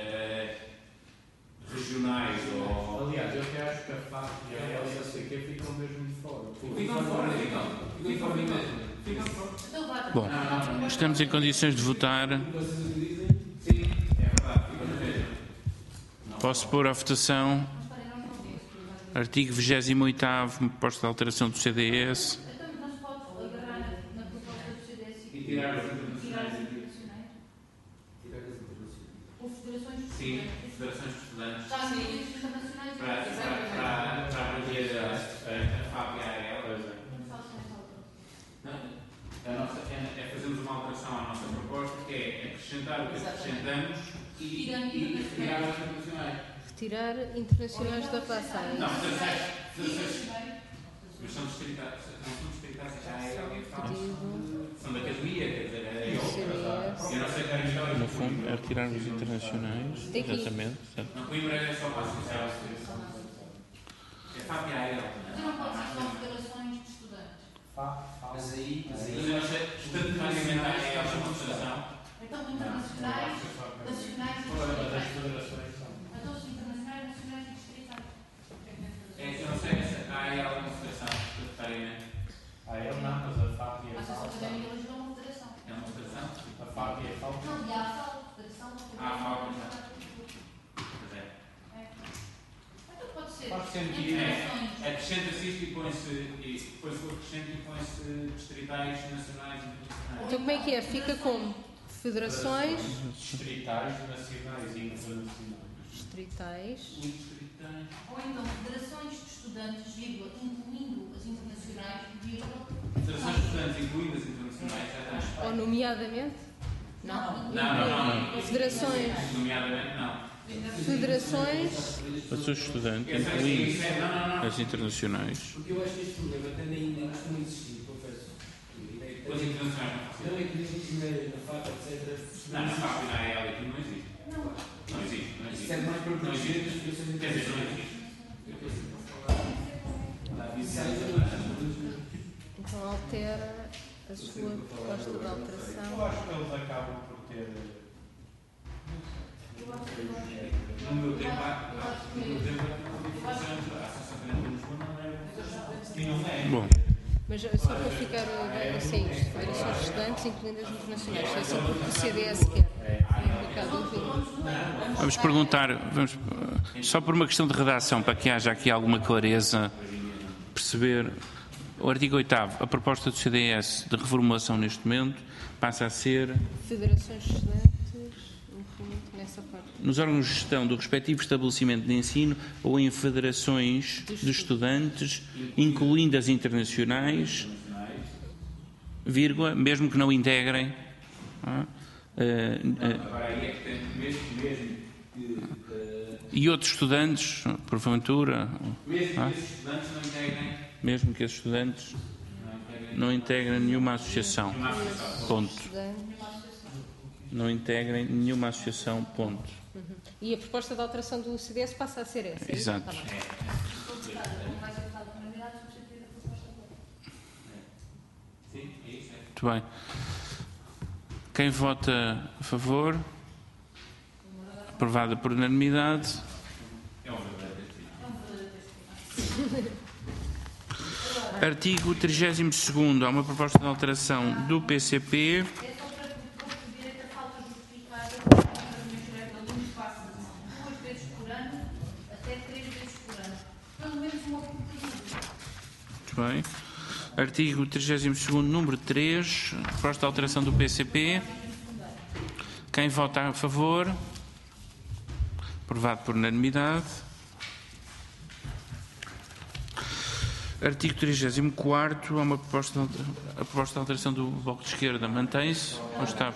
regionais ou. Aliás, eu até acho que a FAP e a LSCQ ficam mesmo de fora. Ficam fora, ficam mesmo. Ficam fora. Então vá. Bom, estamos em condições de votar. Sim, é verdade, ficam na mesma. Posso pôr à votação artigo 28º, proposta de alteração do CDS. Então, não se pode agarrar na proposta do CDS E tirar as tirar internacionais. as internacionais? Ou federações de Sim, estudantes? federações de estudantes. Já há federações internacionais e Para abranger a FAP e a AEL. Não faço essa alteração. É fazermos uma alteração à nossa proposta, que é acrescentar o que acrescentamos e tirar as internacionais. Retirar internacionais da passagem. Não, federações. Mas são distritais. Não são distritais, já é alguém que fala. São da academia, quer dizer, é outra. Eu não sei que era melhor. No fundo, é retirar os internacionais. Tem que ir. Exatamente. Certo. Não, Coimbra é só para a associação. É FAP e AEL. Mas não pode ser só federações de estudantes. Mas aí. Mas eu não sei, estatutariamente a AEL é uma federação. Então, internacionais, nacionais e Fora das distritais. federações são. Então, os internacionais, nacionais e distritais. Eu não sei, a AEL é uma federação, estatutariamente. Ah, eu não, mas a FAP e a Mas a FAP. Académica elegeu uma federação. É uma federação? A FAP e a FAP. Não, e há a FAO, Federação Há a FAO, Académica. Pois é. Então pode ser. Faz sentido. Federações. Acrescenta-se isto e põe-se, depois o acrescento e põe-se distritais, nacionais e internacionais. Então como é que é? Fica como? Federações Distritais, nacionais e internacionais. distritais. Distritais. Ou então federações de estudantes, vírgula, incluindo as internacionais, vírgula. Federações de estudantes, incluindo as internacionais, já está. Ou nomeadamente? Não. Não. Federações. Nomeadamente, não. Federações. Para os estudantes, incluindo as internacionais. Porque eu acho que este problema também ainda costuma existir, confesso. As internacionais não fazem. Não é que existe na FAP, etc. Não, na FAP e na AEL aqui não existe. Não existe, não existe. Serve mais para Não proteger as existe. situações Quer dizer, não existe. Então altera a sua proposta de Eu alteração. acho que eles acabam por ter. No meu tempo, a Associação Académica de Lisboa não era uma federação. E não é. Bom, Mas só para ficar bem assim, isto, federações de estudantes, incluindo as internacionais. É assim que o CDS quer. É um bocado dúvida. vamos perguntar, só por uma questão de redação, para que haja aqui alguma clareza, perceber. O artigo 8º, a proposta do CDS de reformulação neste momento passa a ser Federações de estudantes, incluindo nessa parte. nos órgãos de gestão do respectivo estabelecimento de ensino ou em federações de estudantes, incluindo as internacionais, vírgula, mesmo que não integrem. Agora aí é que tem mesmo que E outros estudantes, porventura, esses estudantes não integrem mesmo que esses estudantes não integrem nenhuma associação. Ponto. Estudantes. Não integrem nenhuma associação. Ponto. E a proposta de alteração do CDS passa a ser essa. é isso? Exato. Tá bem. Não vai ser votado por unanimidade, substituir a proposta toda. Sim, é isso. Muito bem. Quem vota a favor? Aprovada por unanimidade. É um verdadeiro testigo. Artigo 32º. Há uma proposta de alteração do PCP. É só para direito a falta justificada para o mensurar de alunos passa de 2 vezes por ano até 3 vezes por ano. Pelo menos uma oportunidade. Muito bem. Artigo 32º, número 3. Proposta de alteração do PCP. Quem vota a favor? Aprovado por unanimidade. Artigo 34º, há uma proposta de alteração do Bloco de Esquerda. Mantém-se ou está?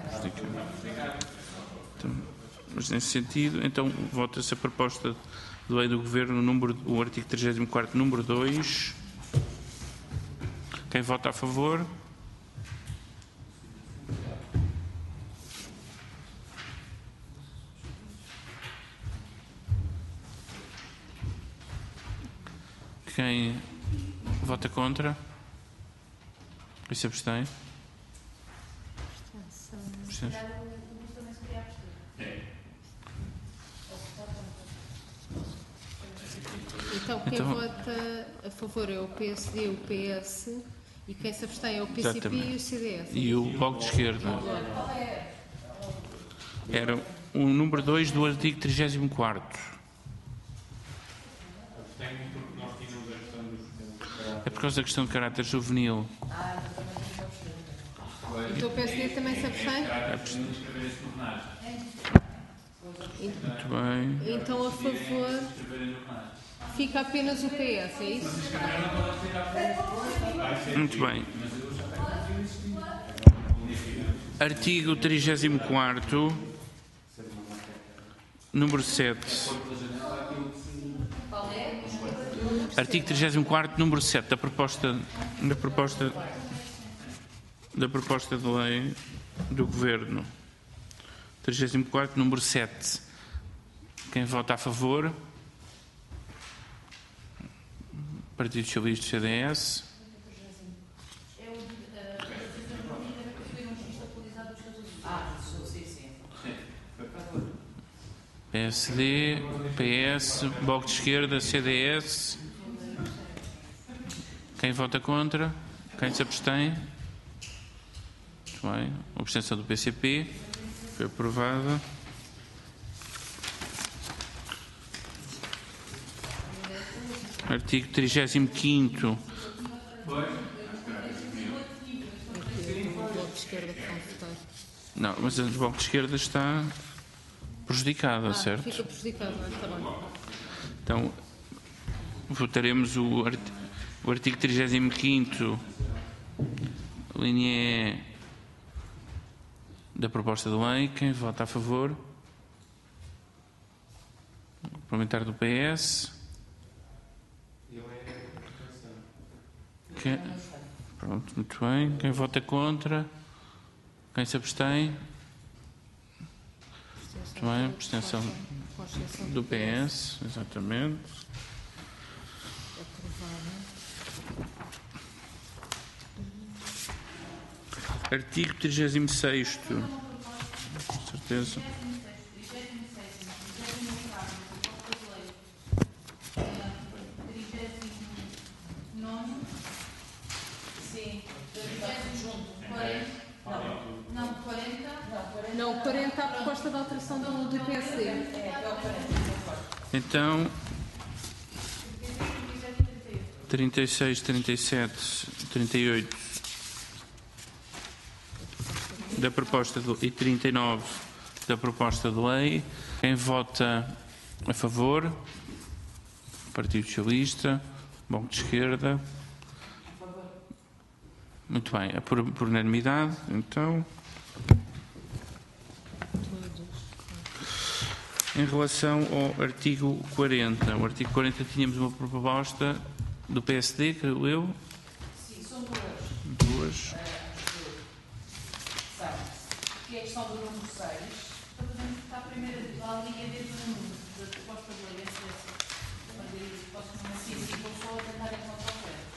Então, mas nesse sentido, então vota-se a proposta de lei do Governo, o artigo 34º, número 2. Quem vota a favor? Quem vota contra? Quem se abstém? Então, quem vota a favor é o PSD, o PS, e quem se abstém é o PCP Exatamente. e o CDS. E o Bloco de Esquerda. Era o número 2 do artigo 34º. É por causa da questão de caráter juvenil. Então o PSD também se abstém? Muito bem. Então a favor fica apenas o PS, é isso? Muito bem. Artigo 34º, número 7. Artigo 34º, número 7 da proposta de lei do Governo. 34º, número 7. Quem vota a favor? Partido Socialista e CDS. PSD, PS, Bloco de Esquerda, CDS. Quem vota contra? Quem se abstém? Muito bem. A abstenção do PCP foi aprovada. Artigo 35º. O Bloco de Esquerda que vão votar. Não, mas o Bloco de Esquerda está prejudicada, certo? Fica prejudicado, não é? Está bem. Então, votaremos o artigo 35º, linha E da proposta de lei. Quem vota a favor? O parlamentar do PS. Pronto, muito bem. Quem vota contra? Quem se abstém? Muito bem, abstenção do PS, exatamente. Artigo 36º. Com certeza. Não, 40 a proposta de alteração do PSD. Então, 36, 37, 38 da proposta e 39 da proposta de lei. Quem vota a favor? Partido Socialista, Bloco de Esquerda. Muito bem, é por unanimidade, então. Em relação ao artigo 40, o artigo 40 tínhamos uma proposta do PSD, creio eu. Sim, são Duas. que é a questão do número 6. Podemos votar primeiro a linha desde o número da proposta de lei. Sim, sim, vou só tentar encontrar o pé.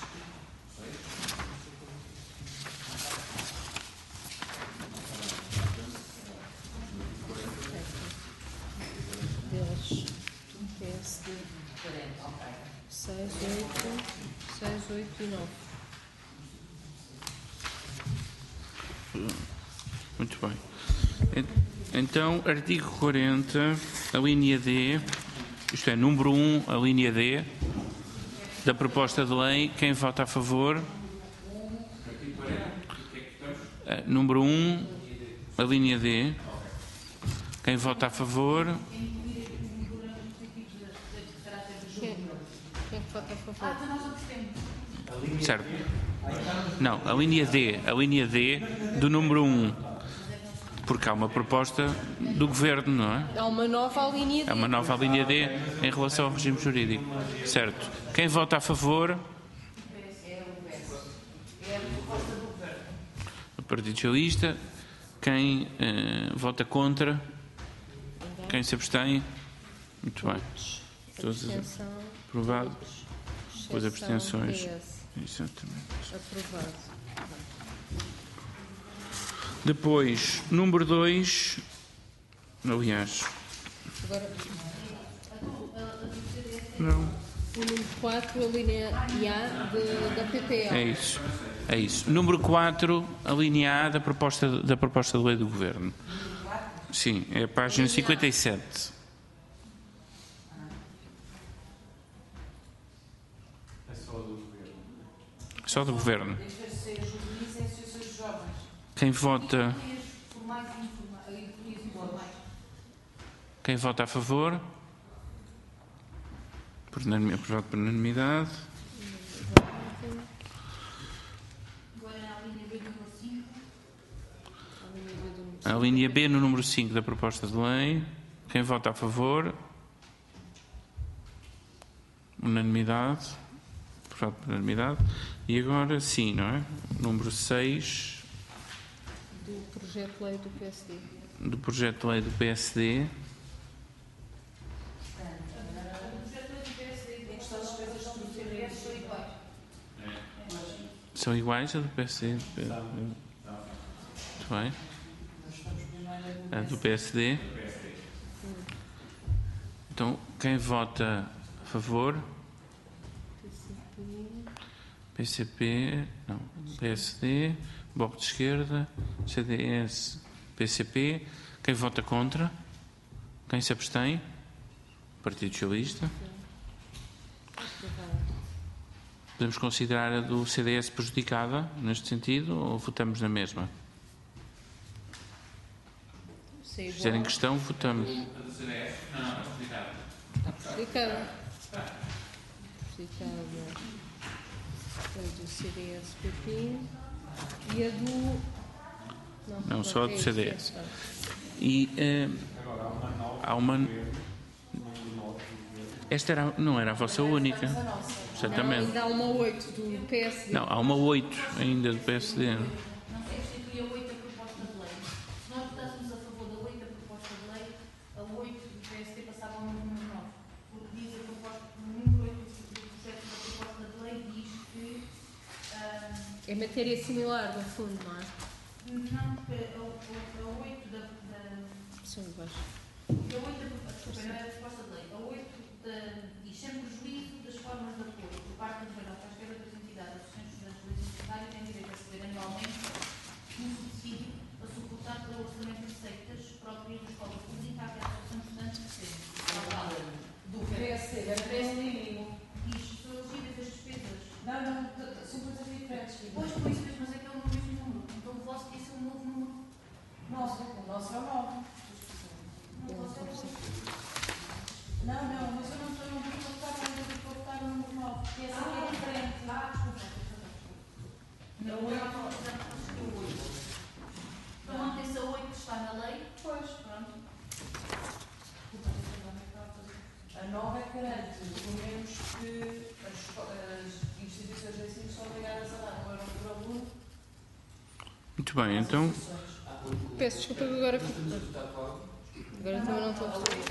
6, 8 e 9. Muito bem. Então, artigo 40, a linha D, isto é, número 1, a linha D, da proposta de lei. Quem vota a favor? Número 1, a linha D. Quem vota a favor? Quem é que vota a favor? Certo. Não, a linha D do número 1. Porque há uma proposta do Governo, não é? Há uma nova linha D. Há uma nova linha D em relação ao regime jurídico. Certo. Quem vota a favor? O Partido Socialista. Quem vota contra? Quem se abstém? Muito bem. Todos aprovados. Depois abstenções. Exatamente. Aprovado. Depois, número 2, aliás, Agora, não, o número 4, a linha A da PPL. é isso. Número 4, a linha A da proposta de lei do Governo. Sim, é a página 57. É só do Governo. Só do Governo. Deixa de ser juvenis e associações jovens. Quem vota, Formais e informais. quem vota a favor? Aprovado por unanimidade. Agora a linha B número 5. A linha B no número 5 da proposta de lei. Quem vota a favor? Unanimidade. Aprovado por unanimidade. E agora sim, não é? Número 6 Do projeto de lei do PSD. do projeto de lei do PSD. São iguais a do PSD? Muito bem. A do PSD. Então, quem vota a favor? PCP, não, PSD, Bloco de Esquerda, CDS, PCP. Quem vota contra? Quem se abstém? Partido Socialista. Podemos considerar a do CDS prejudicada neste sentido ou votamos na mesma? Se é Se fizerem igual, questão, votamos. A do CDS? Não, é explicado. está prejudicada. Prejudicada a do CDS-PP e a do... Não, só a do é isso, CDS. é. E Agora há uma. Esta não era a vossa única. Não, Exatamente. ainda há uma 8 do PSD. Não, há uma 8 ainda do PSD. Não se substitui a 8 a proposta de lei. Se nós votássemos a favor da 8 a proposta de lei, a 8 do PSD passava ao número 9. Porque diz a proposta, o número 8 do projeto da proposta de lei diz que. É matéria similar, no fundo, não é? Não, a 8 da. São iguais. Desculpa, não é a proposta de lei. A 8 diz sem prejuízo das formas de apoio por parte do governo para a esquerda das entidades, associações estudantes do ensino secundário têm direito a receber anualmente um subsídio a suportar pelo orçamento de receitas próprias da escola pública à que a associação de estudantes recebe. Do PSD, deve ter um mínimo. Diz, são elegíveis as despesas. Não, são coisas diferentes. filha. Pois, por isso mesmo, mas é que é o mesmo número. Então o vosso disse um novo número. Nossa, o nosso é o 9. Não, o vosso é o 8. Não, mas eu não estou a votar no número 9, porque essa aqui é diferente. Não, o 8. Então mantém-se a 8 que está na lei. Pois. Pronto. A 9 é que garante, pelo menos, que as instituições de ensino são obrigadas a dar um euro por aluno. Muito bem, então. Peço desculpa que agora também não estou a perceber.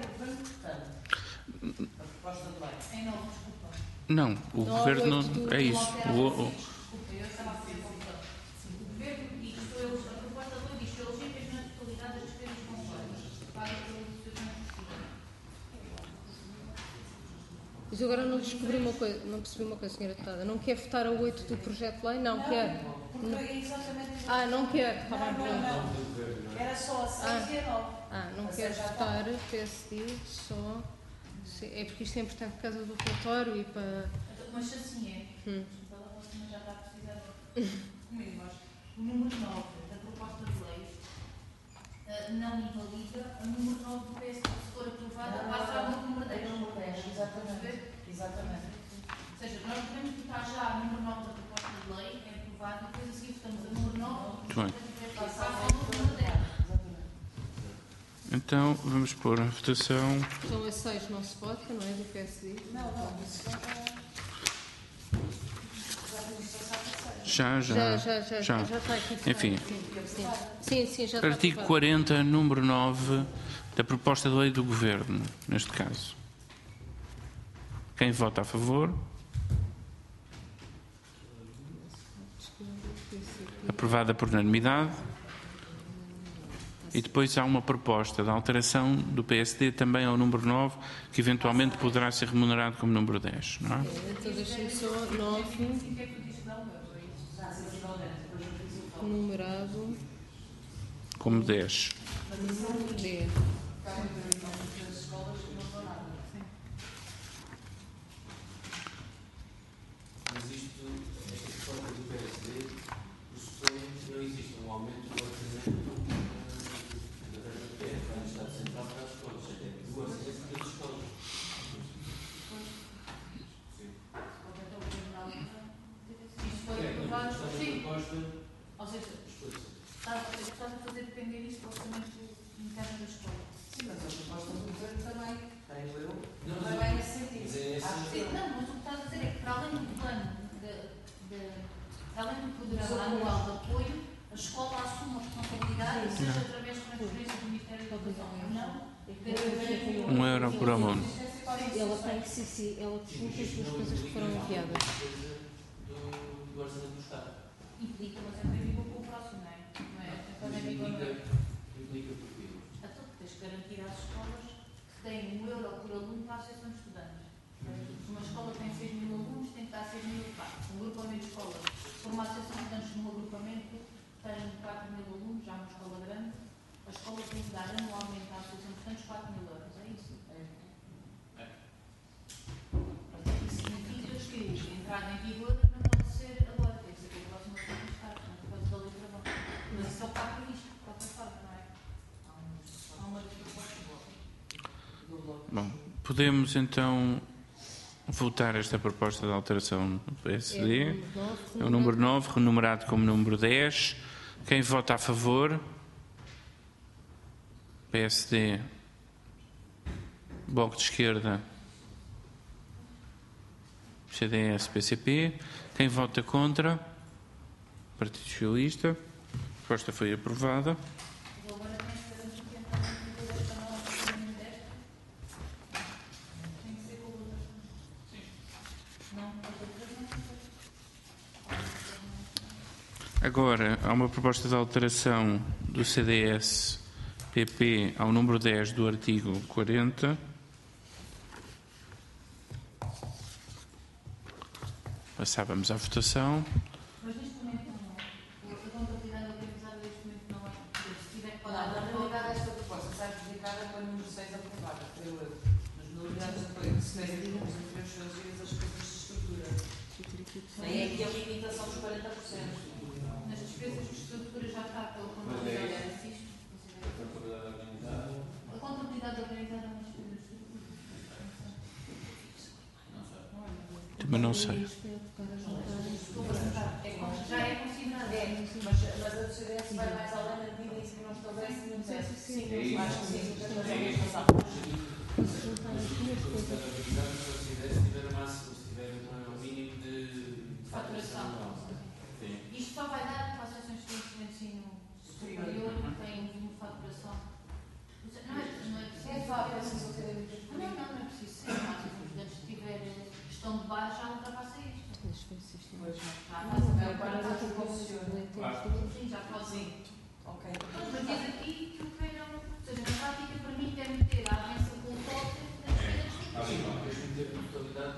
A proposta de lei. Em 9, desculpa. Não, o Não há governo oito não. do- É isso. Desculpa, eu estava a fazer confusão. O governo diz, a proposta de lei diz que elegíveis na totalidade das despesas consoantes pagas pela instituição de justiça. Mas eu agora não descobri uma coisa, não percebi uma coisa, senhora deputada. Não quer votar a 8 do projeto de lei? Não, quer. Porque é exatamente Não quer. Está bem, pronto. não. Era só a 6 e a 9. Não quer votar PSD, só... É porque isto é importante por causa do relatório e para... Mas assim é. Você também já está a precisar comigo, mas o número 9 da proposta de lei não invalida o número 9 do PSD. Se for aprovada, passa ao número 10. Exatamente. Ou seja, nós podemos votar já o número 9 da proposta de lei, é aprovado, e depois a seguir votamos o número 9, Muito passa ao número 10. Então, vamos pôr a votação. Então a 6 não se vota, não é? Do PSD? Não, isso Já está aqui. Enfim. Sim, já está. Artigo 40, número 9 da proposta de lei do Governo, neste caso. Quem vota a favor? Aprovada por unanimidade. E depois há uma proposta de alteração do PSD também ao número 9, que eventualmente poderá ser remunerado como número 10, não é? Então deixa-me só 9 numerado Como 10. número 10. Mas isto, esta reforma do PSD, pressupõe que não existe um aumento do orçamento da verba que é para o Estado Central para as escolas, do orçamento das escolas. Isto foi aprovado, sim. Proposta, Ou seja, estás a fazer depender isto do orçamento interno da escola. Sim, mas a proposta do governo também, tenho eu, não, não é nesse sentido. mas é essa. Não, mas o que estás a dizer é que, para além do plano, para além do programa anual de apoio, a escola assume a responsabilidade, seja através de transferência do Ministério da Educação ou não, €1 por aluno. Ela tem que ser, ela junta as duas coisas que foram enviadas. Do orçamento do Estado. implica, mas é em vigor com o próximo, não é? Não é? Quando é em vigor, não é? Implica porquê? Então, tens que garantir às escolas que têm €1 por aluno para a associação de estudantes. Se uma escola tem 6.000 alunos, tem que dar 6.000 para um grupamento de escolas. Se for uma associação de estudantes num agrupamento, tem 4.000 alunos, já uma escola grande, a escola tem que dar anualmente à associação de estudantes €4.000. É isso? Isso significa que a entrada em vigor não pode ser agora, tem que ser pelo próximo ano do Estado, não pode ser da letra bom. Mas isso é o que está previsto, de qualquer forma, não é? Há uma das propostas. Bom, podemos então votar esta proposta de alteração do PSD. É o número 9, renumerado como número 10. Quem vota a favor? PSD, Bloco de Esquerda, CDS, PCP. Quem vota contra? Partido Socialista. A proposta foi aprovada. Agora tens que garantir que entra em vigor esta nova reunião desta. Tem que ser com outras. Sim. Não, as outras não. Agora, há uma proposta de alteração do CDS-PP ao número 10 do artigo 40. Passávamos à votação. Mas neste momento não. A contabilidade organizada neste momento não é. Se tiver que Olha, pagar na realidade esta proposta está adjudicada para o número 6 aprovada, creio eu. Mas na realidade foi que se deve nos anteriores dias as coisas de estrutura. Nem é aqui a limitação dos 40%. nas despesas de estrutura já está pela contabilidade. A contabilidade organizada nas despesas de estrutura. Também não sei. Já é considerado. Mas a do CDS vai mais além na medida em que não estabelece nenhum teto. Sim, acho que sim. Faturação. Isto só vai dar para as associações de estudantes de ensino superior que têm um volume de faturação. Não é preciso. Não é preciso ser. Mas se os estudantes tiverem gestão de bar, já ultrapassa isto. Sim, já pode. Sim. Ok. Mas diz aqui que o queiram. Ou seja, na prática, para mim, deve ter a avança com o toque da despesa de estrutura. Deixa-me ter a totalidade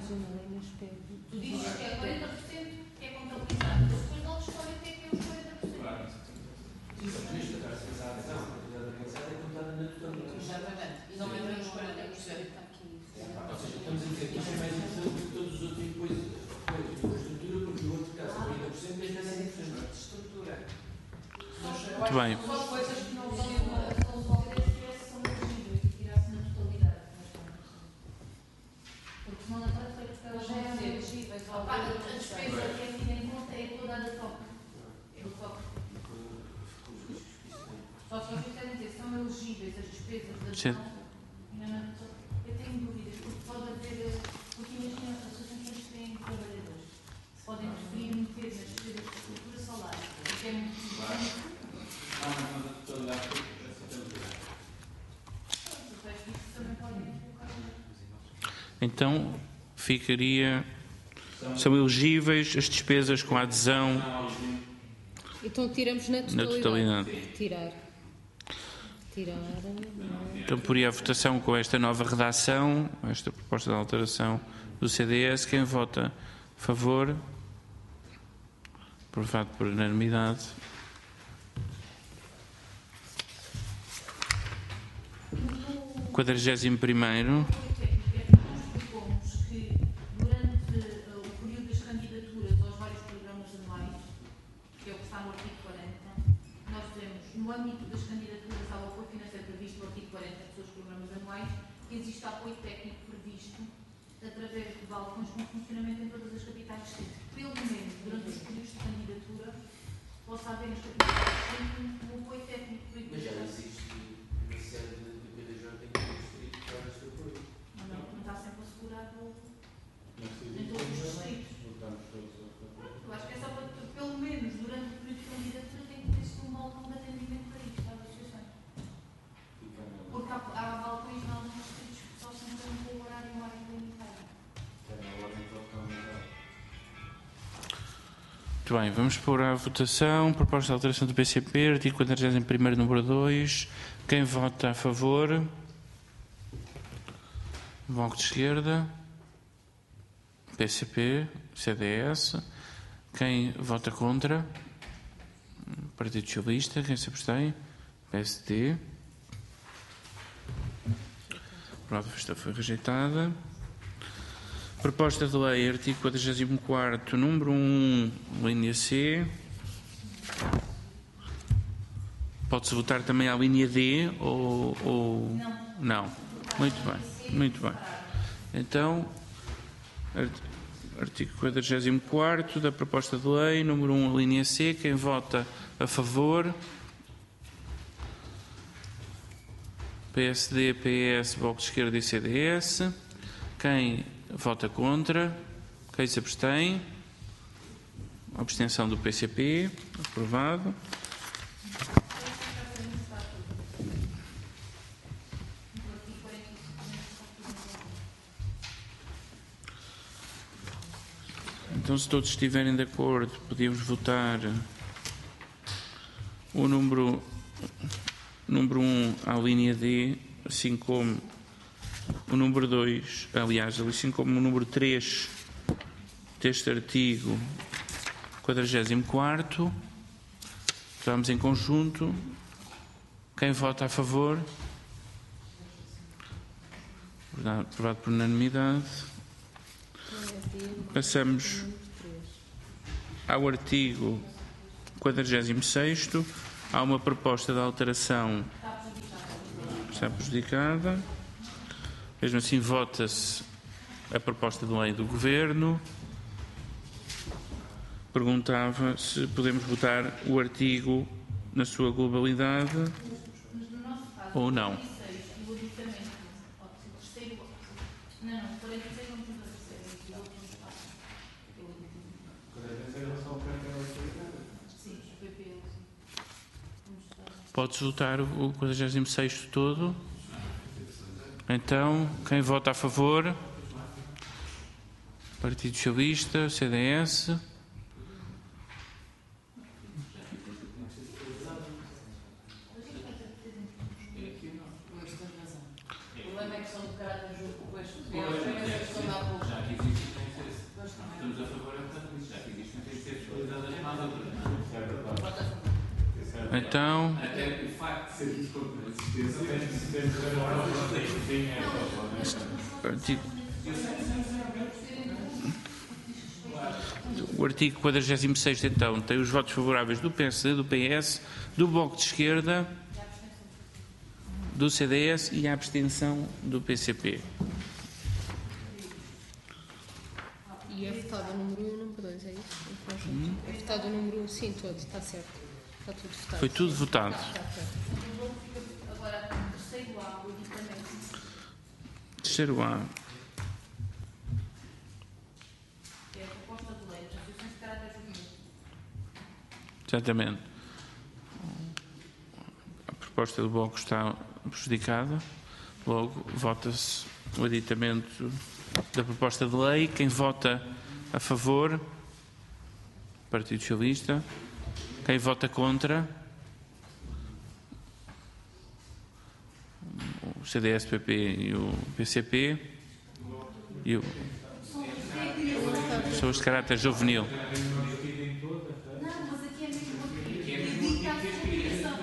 Tu dizes que é 40% que é contabilizado, mas depois não escolhe o que é os 40%. Nesta taxa a quantidade organizada é contada na totalidade. Exatamente. E não entra nos 40%. Ou seja, estamos a dizer que isto é mais importante do que todos os outros impostos de infraestrutura, porque no outro caso 40% desde a 100% de estrutura. Muito bem. São coisas que não são São elegíveis e tirar-se na totalidade. Porque senão na prática elas já eram elegíveis. A despesa que é tida em conta é toda a da TOC. É o TOC. Só se vocês querem dizer, são elegíveis as despesas da Sim. TOC. Eu tenho dúvidas, porque pode haver, porque imagina, as associações que têm trabalhadores, se podem preferir meter nas despesas de estrutura salário, que é muito importante. Então, ficaria... São elegíveis as despesas com a adesão Então tiramos na na totalidade. totalidade. Tirar. Então, poria a votação com esta nova redação, esta proposta de alteração do CDS. Quem vota a favor? Aprovado por unanimidade. No 41º. Propomos que durante o período das candidaturas aos vários programas anuais, que é o que está no artigo 40, nós temos, no âmbito das candidaturas ao apoio financeiro previsto no artigo 40 dos seus programas anuais, que existe apoio técnico previsto através de balcões com funcionamento em todas as capitais de distrito. Pelo menos durante os períodos de candidatura, possa haver nas capitais de distrito um apoio técnico. Mas já existe uma série de PDJ em que o distrito faz este apoio. Não está sempre assegurado em todos os distritos. Eu acho que é só para, pelo menos durante o período de candidatura, tem que ter um balcão de atendimento para isto, às associações. Porque há balcões em alguns distritos que só se entram com o horário e uma hora limitada. Muito bem, vamos pôr à votação. Proposta de alteração do PCP, artigo 41º, número 2. Quem vota a favor? Bloco de Esquerda. PCP, CDS. Quem vota contra? Partido Socialista. Quem se abstém? PSD. Pronto, esta foi rejeitada. Proposta de lei, artigo 44º, número 1, linha C. Pode-se votar também à linha D ou... Não. Muito bem, muito bem. Então, artigo 44º da proposta de lei, número 1, linha C. Quem vota a favor? PSD, PS, Bloco de Esquerda e CDS. Quem vota contra? Quem se abstém? Abstenção do PCP. Aprovado. Então, se todos estiverem de acordo, podíamos votar o número 1 à linha D, assim como o número 2, aliás, assim como o número 3 deste artigo 44º. Vamos em conjunto. Quem vota a favor? Aprovado por unanimidade. Passamos ao artigo 46º. Há uma proposta de alteração. Está prejudicada. Mesmo assim, vota-se a proposta de lei do Governo. Perguntava se podemos votar o artigo na sua globalidade ou não. Pode-se votar o 46º todo? Então, quem vota a favor? Partido Socialista, CDS. O problema é que são de caráter justo, pois, é a questão da pouco. Então, Até o facto de sermos contra a existência. O artigo 46º, então, tem os votos favoráveis do PSD, do PS, do Bloco de Esquerda, do CDS e a abstenção do PCP. E é votado o número 1 e o número 2, é isso? Em conjunto. É votado o número 1, sim, todo, está certo. Está tudo votado. Foi tudo votado. Está certo. Agora, terceiro A, o editamento, Terceiro A. que é a proposta de lei das associações de caráter juvenil. Exatamente. A proposta do Bloco está prejudicada. Logo, vota-se o aditamento da proposta de lei. Quem vota a favor? Partido Socialista. Quem vota contra? O CDS, PP e o PCP. E o... Pessoas de caráter juvenil. Não, mas aqui é mesmo dedica à comunicação.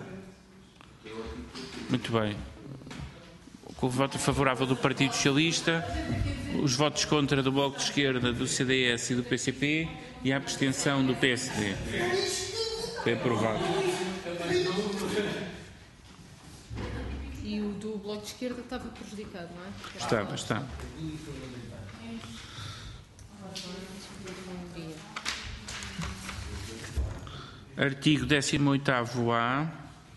Muito bem. Com o voto favorável do Partido Socialista, os votos contra do Bloco de Esquerda, do CDS e do PCP e a abstenção do PSD. Foi aprovado. E o do Bloco de Esquerda estava prejudicado, não é? Está. Artigo 18º-A.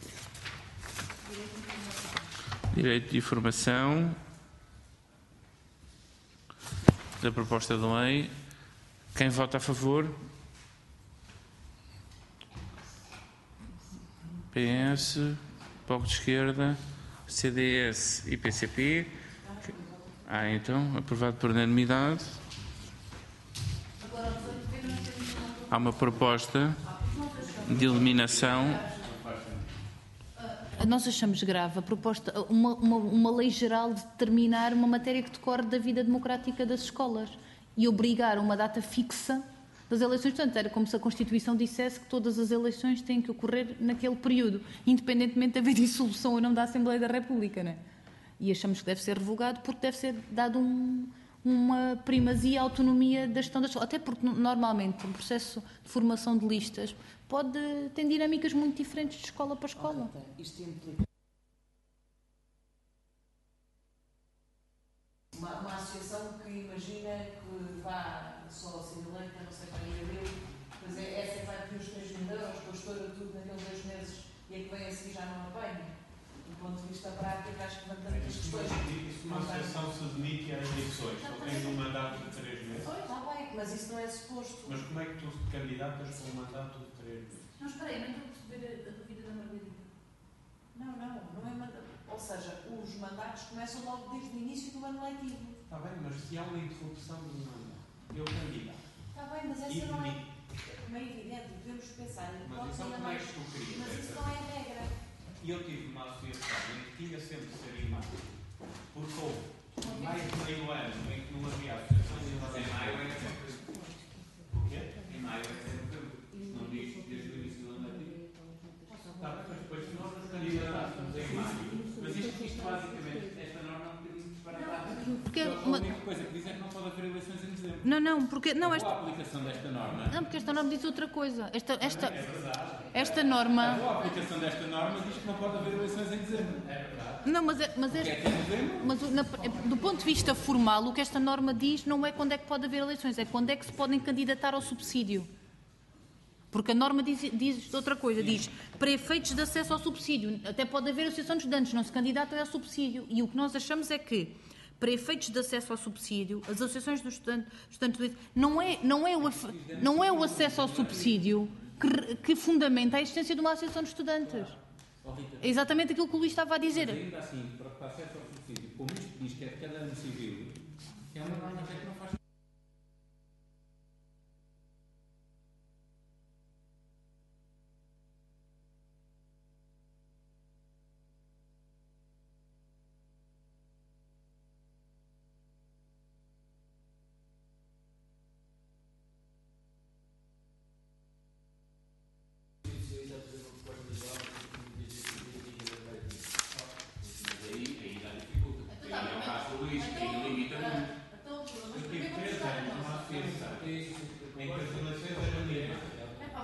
Direito de informação da proposta de lei. Quem vota a favor? PS, Bloco de Esquerda, CDS e PCP. Então, aprovado por unanimidade. Há uma proposta de eliminação. Nós achamos grave a proposta, uma lei geral de determinar uma matéria que decorre da vida democrática das escolas e obrigar a uma data fixa das eleições. Portanto, era como se a Constituição dissesse que todas as eleições têm que ocorrer naquele período, independentemente de haver dissolução ou não da Assembleia da República, não é? E achamos que deve ser revogado porque deve ser dado uma primazia à autonomia da gestão das escolas. Até porque, normalmente, um processo de formação de listas tem dinâmicas muito diferentes de escola para escola. Isto implica uma associação que imagina que vá só ser eleita, não sei para ir abril, pois essa que vai pedir os 3 mil euros, com a história tudo naqueles 2 meses e a que vem a seguir já não apanha. Do ponto de vista prático, acho que levantando as questões. Isso uma associação se demite às eleições, só tens um mandato de 3 meses. Está bem, mas isso não é suposto. Mas como é que tu te candidatas com um mandato de 3 meses? Não, espera aí, não estou a perceber a dúvida da Margarida. Não é mandato. Ou seja, os mandatos começam logo desde o início do ano letivo. Está bem, mas se há uma interrupção do mandato, eu candidato. Está bem, mas essa não é. Como é evidente, devemos pensar em Mas então como é que tu querias? Mas isso não é a regra. E eu tive uma associação em que tinha sempre de ser em maio, porque houve mais de meio ano em que não havia associação e Em maio é sempre. o quê? Em maio é sempre. Não diz desde o início do ano letivo. Está bem, mas depois se nós nos candidatássemos em maio, Mas isto basicamente, esta norma é um bocadinho disparatada. Porque A única coisa que diz é que não pode haver eleições em dezembro. Não, porque não, A boa aplicação desta norma. não, porque esta norma diz outra coisa. Esta norma. A boa aplicação desta norma diz que não pode haver eleições em dezembro. Não, Mas do ponto de vista formal, o que esta norma diz não é quando é que pode haver eleições, é quando é que se podem candidatar ao subsídio. Porque a norma diz outra coisa, diz para efeitos de acesso ao subsídio, até pode haver associação de estudantes, não se candidatam ao subsídio. E o que nós achamos é que, para efeitos de acesso ao subsídio, as associações dos estudantes não é o acesso ao subsídio que fundamenta a existência de uma associação de estudantes. É exatamente aquilo que o Luís estava a dizer. Mas ainda assim, para acesso ao subsídio, como isto diz que é de cada ano civil, é uma norma que não faz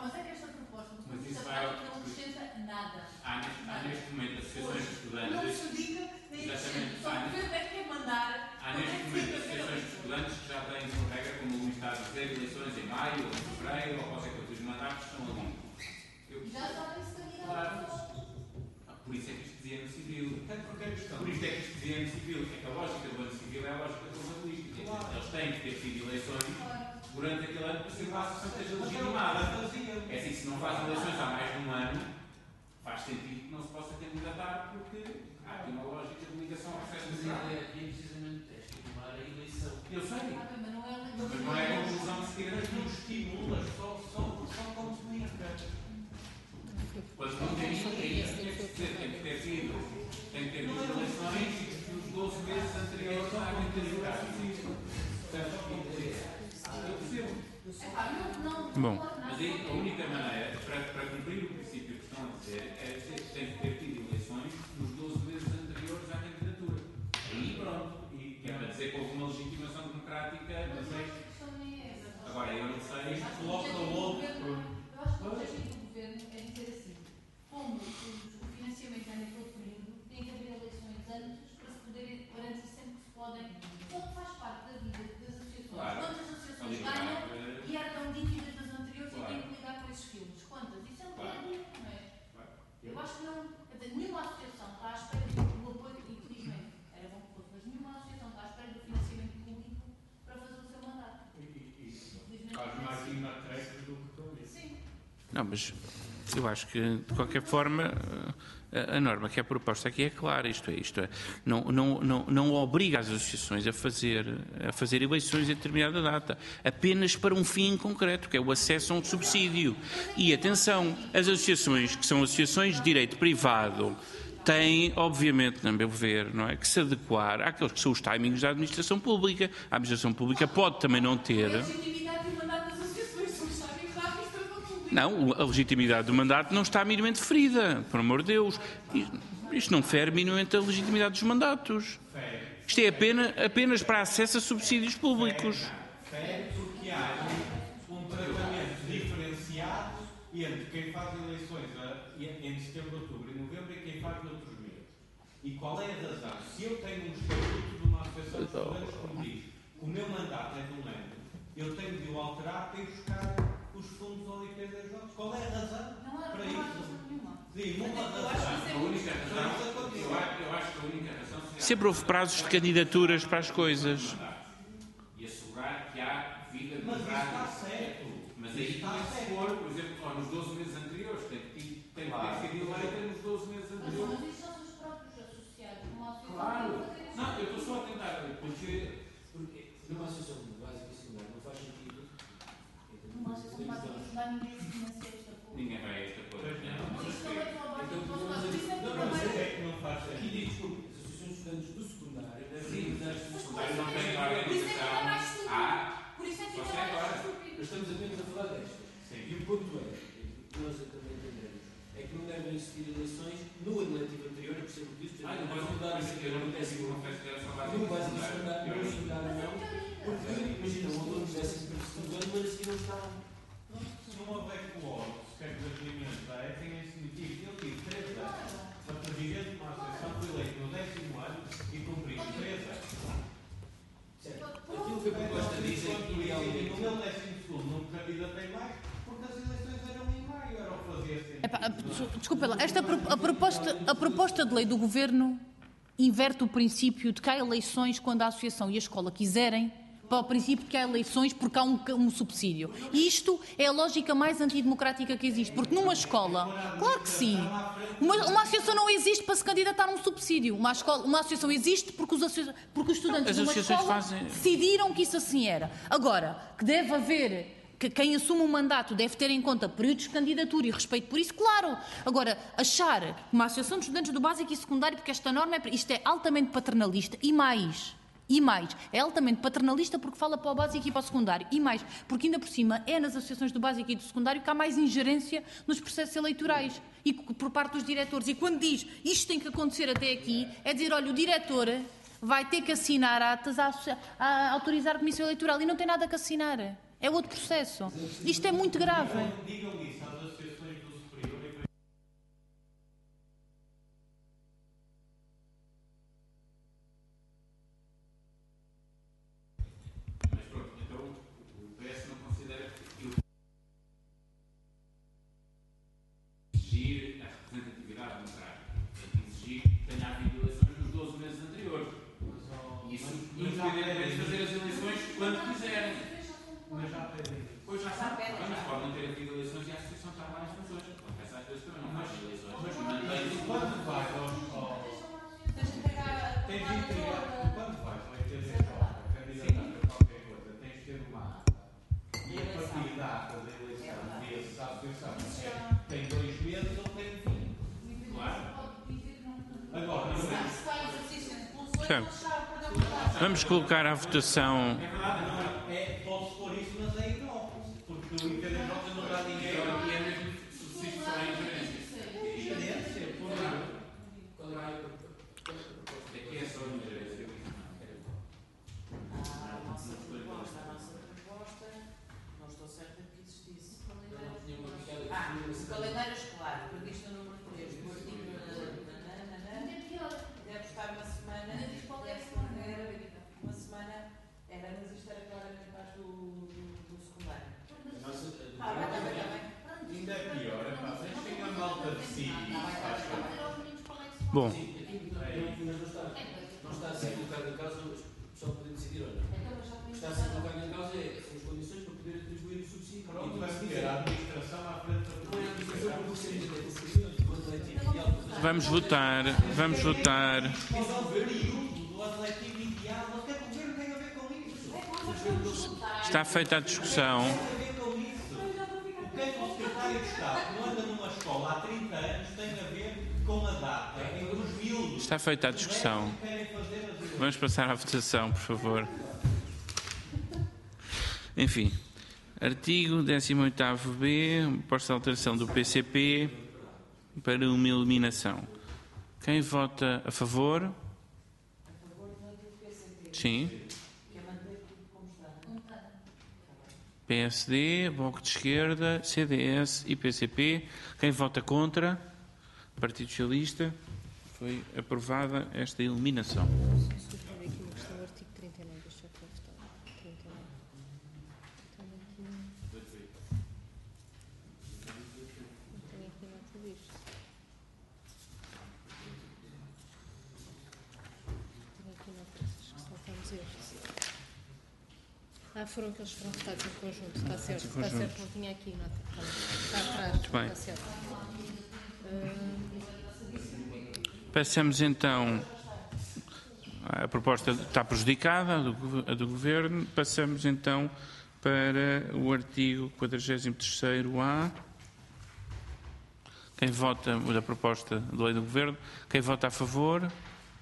Mas é que esta proposta Mas isso não acrescenta nada. Há neste momento associações de estudantes. Não se diga que nem Exatamente. só o governo é que quer mandar. Há neste momento associações de estudantes que já têm por regra, como o Luís está a dizer, eleições em maio ou em fevereiro ou qualquer coisa. Os mandatos estão ali. Já sabem se Claro. candidatos. Por isso é que isto dizia no civil. Até porque a questão. Por isto é que isto dizia no civil. É que a lógica do ano civil é a lógica do jornalístico. Eles têm que ter tido eleições durante aquele ano para ser a Associação esteja legitimada. É assim, se não faz eleições há mais de um ano, faz sentido que não se possa candidatar porque há aqui uma lógica de ligação ao processo Mas eleitoral. é precisamente estimular a eleição. Eu sei, Mas não é mas não é a conclusão de seguir Mas não estimulas, só comunica. Pois não tem isso, tem que ter tido eleições nos 12 meses anteriores à candidatura. Eu percebo. Bom. Mas aí a única maneira para cumprir o princípio que estão a dizer é dizer que tem que ter tido eleições nos 12 meses anteriores à candidatura. Aí pronto. E é para dizer que houve uma legitimação democrática. Agora eu não sei. Coloca o outro. Eu acho que o objetivo do governo é dizer assim: como o financiamento é naquele período, tem que haver eleições antes para se poder garantir sempre que se podem. Só que faz parte da vida das associações. Claro. Quantas associações ganham e eram dívidas das anteriores e têm que ligar com esses filmes? Quantas? Isso é um bocadinho, não é? Eu acho que não. Quer dizer, nenhuma associação está à espera do apoio, infelizmente, era bom que fosse, mas nenhuma associação está à espera do financiamento público para fazer o seu mandato. Faz mais imatrecos do que com isso. Sim. Não, mas eu acho que, de qualquer forma, a norma que é proposta aqui é clara, isto é, não obriga as associações a fazer eleições em determinada data, apenas para um fim concreto, que é o acesso a um subsídio. E, atenção, as associações, que são associações de direito privado, têm, obviamente, na meu ver, não é, que se adequar àqueles que são os timings da administração pública. A administração pública pode também não ter... Não, a legitimidade do mandato não está minimamente ferida, por amor de Deus. Isto não fere minimamente a legitimidade dos mandatos. Isto é apenas para acesso a subsídios públicos. Fere porque há um tratamento diferenciado entre quem faz eleições em setembro, outubro e novembro e quem faz noutros meses. E qual é a razão? Se eu tenho um estatuto de uma associação de estudantes que me diz que o meu mandato é de um ano, eu tenho de o alterar para ir buscar os fundos ao IPDJ. Qual é a razão para isso? Nenhuma razão. A única razão, eu acho que a única razão seria Sempre houve prazos de candidaturas para as coisas. e assegurar que há vida Mas isso democrática. está certo. Mas aí Está tem que certo. for, por exemplo, nos 12 meses anteriores, tem que ter sido eleita nos 12 meses anteriores. Mas isso são os próprios associados, uma associação. Claro. Não, eu estou só a tentar, porque Numa associação básica e secundária não faz sentido. Numa associação básica e secundária ninguém se financia esta porra. ninguém vai a esta coisa. Mas isso não é só a base do Então, nosso lado. Por isso é que Não, eu mas trabalho. é que não faz Aqui sentido. diz, desculpe, as associações de estudantes do secundário devem dar Os secundários não têm organização. Por isso é que Só fica sei agora. mais estúpido. Nós estamos apenas a falar destas. E o ponto é, que nós também entendemos, é que não devem existir eleições no ano letivo anterior, eu percebo que isso, Depois não dá a ser eu não acontece consigo confesso que era só base no básico e secundária. secundário, no secundário não, porque imagina, o aluno do 12º ano, mas a seguir não está. Se não houver quórum, se quer que as reuniões da ETEM, é significa. Eu tive 3 anos para presidente de uma associação, fui eleito no 10º ano e cumpri 3 anos. Certo. Aquilo que a proposta diz é que No idealmente. meu 12º não me candidatei mais, porque as eleições eram em maio, era o que fazia sentido. Desculpa lá, a proposta de lei do Governo inverte o princípio de que há eleições quando a associação e a escola quiserem, para o princípio de que há eleições porque há um subsídio. E isto é a lógica mais antidemocrática que existe, porque numa escola, claro que sim, uma associação não existe para se candidatar a um subsídio. Uma associação existe porque os estudantes As de uma associações escola fazem- decidiram que isso assim era. Agora, que deve haver... Que quem assume um mandato deve ter em conta períodos de candidatura e respeito por isso, claro. Agora, achar que uma associação de estudantes do básico e secundário, porque esta norma isto é altamente paternalista, e mais, é altamente paternalista porque fala para o básico e para o secundário, e mais, porque ainda por cima é nas associações do básico e do secundário que há mais ingerência nos processos eleitorais e por parte dos diretores. E quando diz isto tem que acontecer até aqui, é dizer, olha, o diretor vai ter que assinar atas a autorizar a Comissão Eleitoral e não tem nada que assinar. É outro processo. Isto é muito grave. Digam isso Quando quiserem. Mas já pedem. Pois já sabem. Mas podem ter havido eleições e a associação está lá nas funções. Acontece às vezes também não faz eleições. Mas quando vais quando vais ao ITJ candidatar a qualquer coisa, tens de ter uma ata. E a partir da ata da eleição, vê-se a associação tem 2 meses ou tem 20. Claro. Agora, não é? Se vai exercício de funções, Vamos colocar à votação. Pode-se pôr isso, mas é hipótese, porque o ITJ não dá dinheiro. E é mesmo subsídio só em gerência. Gerência, por Qual era a proposta? Aqui é só em gerência. a nossa proposta, não estou certa de que existisse. O calendário escolar, previsto no número 3, do artigo deve estar uma semana, mas isto era claramente mais do secundário. Ainda é pior, é pá, vocês têm a malta de si. Bom, Não está a ser colocado em causa, o pessoal poder decidir, olha. O que está a ser colocado em causa são as condições para poder atribuir o subsídio. Pronto, vai ter a administração à frente da Não é a administração por você, quanto letivo ideal. vamos votar. Mas ao período do atletivo ideal, o que é que o governo tem a ver com isso? Está feita a discussão. Tem a ver com isso. O que é que o secretário de Estado, que anda numa escola há 30 anos, tem a ver com a data em que os miúdos Está feita a discussão. querem fazer as eleições? Vamos passar à votação, por favor. Enfim, artigo 18º-B, proposta de alteração do PCP para uma eliminação. Quem vota a favor? A favor do PCP, Sim. que é manter tudo como está. PSD, Bloco de Esquerda, CDS e PCP. Quem vota contra? Partido Socialista. Foi aprovada esta eliminação. Sugiro aqui uma questão do artigo 39, deixa eu votar. 39. Não tenho aqui nota disto. Tenho aqui nota destes, que saltamos estes. Foram aqueles que foram votados em conjunto, está certo, está certo, não tinha aqui nota. Está atrás, Muito bem. está certo. Passamos então. A proposta está prejudicada, a do Governo. Passamos então para o artigo 43º-A. Quem vota da proposta de lei do Governo? Quem vota a favor?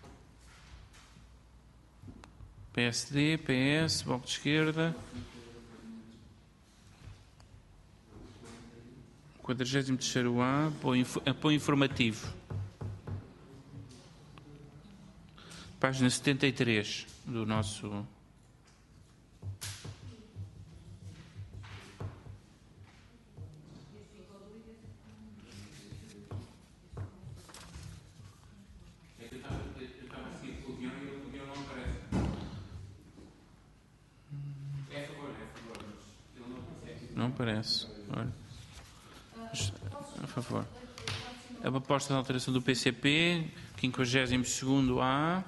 PSD, PS, Bloco de Esquerda. 43º-A, apoio informativo. Página 73 do nosso... Eu estava a seguir com o guião e o guião não aparece. É a favor, mas ele não aparece. Não parece. Olha. A favor. A proposta de alteração do PCP, 52º-A.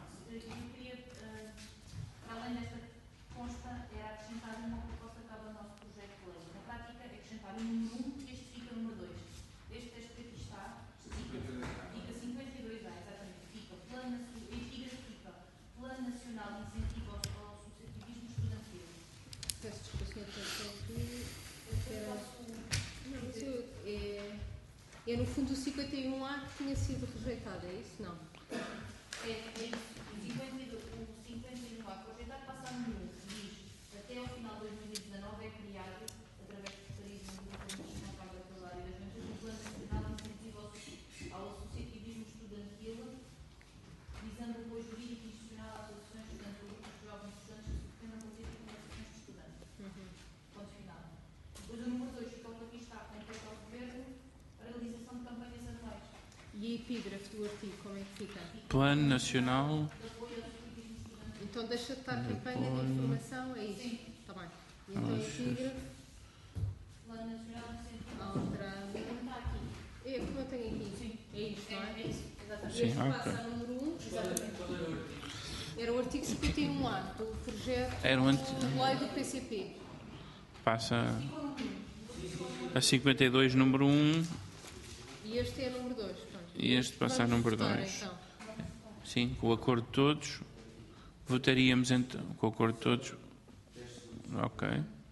Além desta consta, era acrescentar uma proposta que estava no nosso projeto de lei. Na prática, é acrescentar o número 1 e este fica o número 2. Este texto que aqui está fica 52A, exatamente. Fica Plano Nacional de Incentivo ao Associativismo Estudantil. Peço desculpa, Sr. Presidente, não, mas é no fundo o 51A que tinha sido rejeitado, é isso? Não. É isso. O 51A projetado passa a número 1, que diz até ao final de 2019 é criado, através de parcerias no grupo responsável pela área das vendas, um Plano Nacional de Incentivo ao Associativismo Estudantil, visando o apoio jurídico e institucional às associações estudantis, grupos de jovens estudantes que pretendam fazer com associações de estudantes. Ponto final. Depois o número 2 fica o que aqui está, compete ao Governo a realização de campanhas anuais. E a epígrafe do artigo, como é que fica? Plano Nacional. Então deixa de estar campanha de informação, é isso? Sim. Está bem. E então a epígrafe, Plano Nacional de Incentivo alterada. está aqui. É como eu tenho aqui. Sim. É isto, não é? É isso, exatamente. Sim, Este ok. passa a número 1. Exatamente. Era o artigo 51A do projeto Era um de lei do PCP. Passa a 52, número 1, E este é número 2. e este passa a número 2. Então. Sim, com o acordo de todos. Votaríamos então com o acordo de todos. Ok.